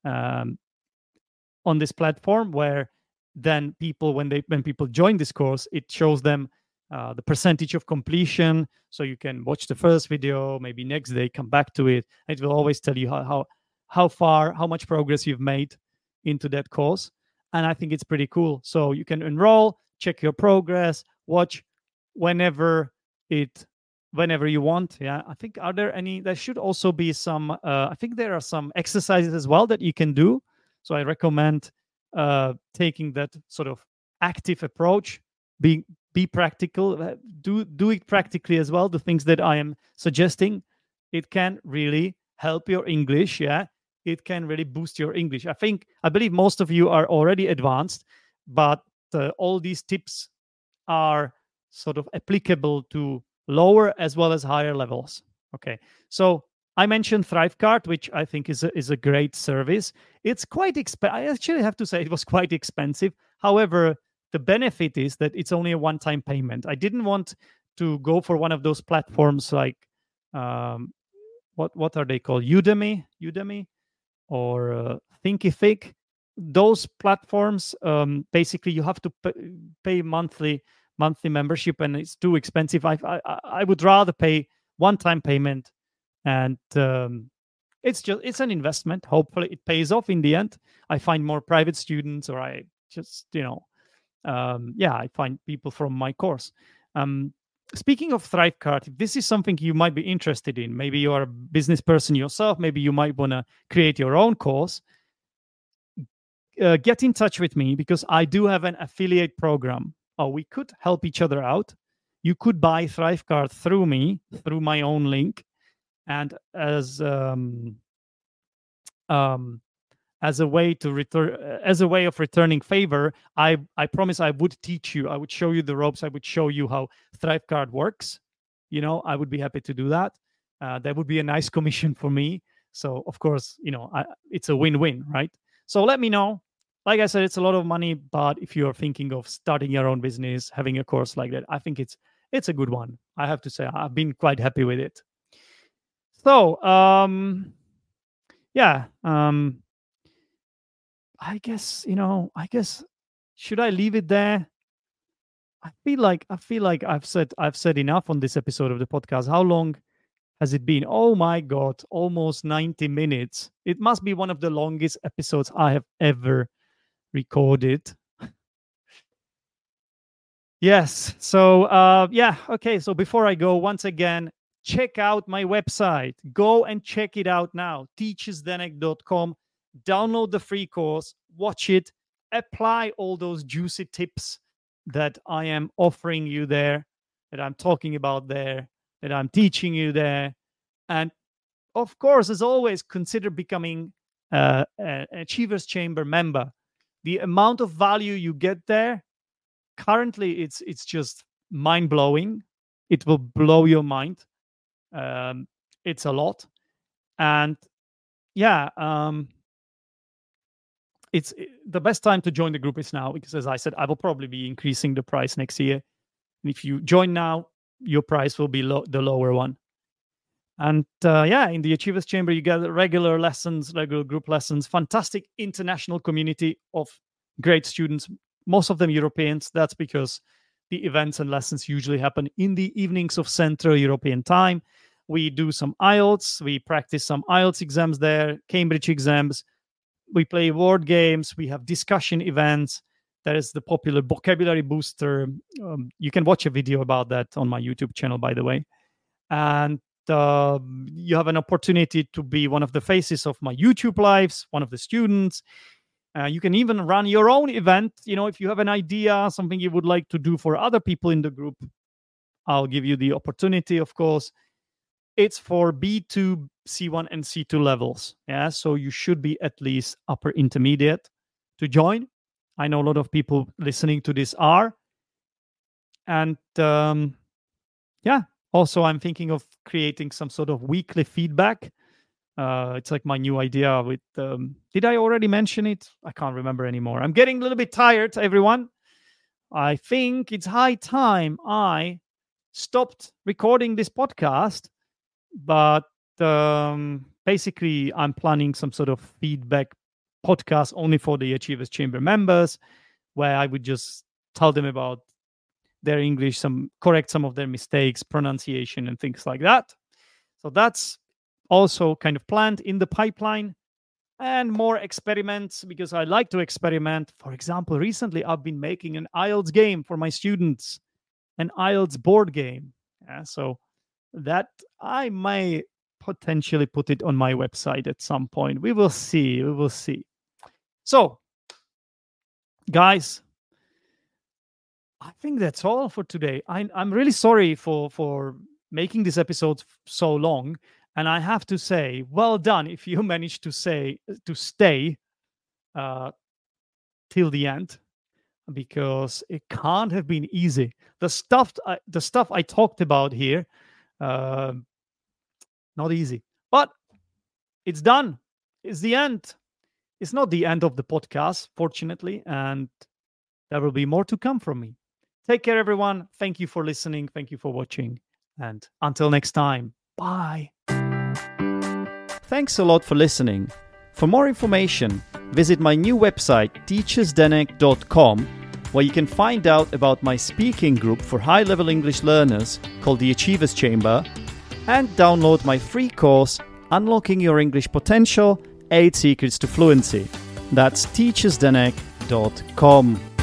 on this platform, where then people when people join this course, it shows them the percentage of completion. So you can watch the first video, maybe next day come back to it. It will always tell you how much progress you've made into that course. And I think it's pretty cool. So you can enroll, check your progress, watch whenever you want. Yeah, I think there should also be some I think there are some exercises as well that you can do. So I recommend taking that sort of active approach, be practical, do it practically as well. The things that I am suggesting, it can really help your English. Yeah, it can really boost your English. I believe most of you are already advanced, but all these tips are sort of applicable to lower as well as higher levels. Okay, so I mentioned Thrivecart, which I think is a great service. It's quite expensive. I actually have to say it was quite expensive. However, the benefit is that it's only a one-time payment. I didn't want to go for one of those platforms like what are they called? Udemy, or Thinkific. Those platforms, basically, you have to pay monthly membership, and it's too expensive. I would rather pay one-time payment, and it's an investment. Hopefully, it pays off in the end. I find more private students, or I just I find people from my course. Speaking of Thrivecart, if this is something you might be interested in, maybe you are a business person yourself, maybe you might want to create your own course, get in touch with me, because I do have an affiliate program. We could help each other out. You could buy Thrivecart through me, through my own link, and as a way of returning favor, I promise I would teach you. I would show you the ropes. I would show you how Thrivecart works. I would be happy to do that. That would be a nice commission for me. So of course, it's a win-win, right? So let me know. Like I said, it's a lot of money, but if you're thinking of starting your own business, having a course like that, I think it's a good one. I have to say, I've been quite happy with it. So, I guess should I leave it there? I feel like I've said enough on this episode of the podcast. How long has it been? Oh my God, almost 90 minutes. It must be one of the longest episodes I have ever recorded. Yes. So okay. So before I go, once again, check out my website. Go and check it out now. teachersdenek.com. Download the free course, watch it, apply all those juicy tips that I am offering you there, that I'm talking about there, that I'm teaching you there. And of course, as always, consider becoming an Achievers Chamber member. The amount of value you get there, currently, it's just mind-blowing. It will blow your mind. It's a lot. And it's the best time to join the group is now, because as I said, I will probably be increasing the price next year. And if you join now, your price will be the lower one. And in the Achievers Chamber, you get regular group lessons, fantastic international community of great students, most of them Europeans. That's because the events and lessons usually happen in the evenings of Central European time. We do some IELTS. We practice some IELTS exams there, Cambridge exams. We play word games. We have discussion events. That is the popular vocabulary booster. You can watch a video about that on my YouTube channel, by the way. And you have an opportunity to be one of the faces of my YouTube lives, one of the students. You can even run your own event. If you have an idea, something you would like to do for other people in the group, I'll give you the opportunity, of course. It's for B2, C1, and C2 levels. Yeah, so you should be at least upper intermediate to join. I know a lot of people listening to this are. And also I'm thinking of creating some sort of weekly feedback It's like my new idea with... did I already mention it? I can't remember anymore. I'm getting a little bit tired, everyone. I think it's high time I stopped recording this podcast, but basically I'm planning some sort of feedback podcast only for the Achievers Chamber members, where I would just tell them about their English, correct some of their mistakes, pronunciation, and things like that. So that's also kind of planned in the pipeline. And more experiments, because I like to experiment. For example, recently I've been making an IELTS game for my students, an IELTS board game. Yeah, so that I may potentially put it on my website at some point. We will see. We will see. So, guys, I think that's all for today. I'm really sorry for making this episode so long. And I have to say, well done if you managed to stay till the end, because it can't have been easy. The stuff I talked about here, not easy. But it's done. It's the end. It's not the end of the podcast, fortunately, and there will be more to come from me. Take care, everyone. Thank you for listening. Thank you for watching. And until next time, bye. Thanks a lot for listening. For more information, visit my new website, teachersdenek.com, where you can find out about my speaking group for high-level English learners called the Achievers Chamber, and download my free course, Unlocking Your English Potential, 8 Secrets to Fluency. That's teachersdenek.com.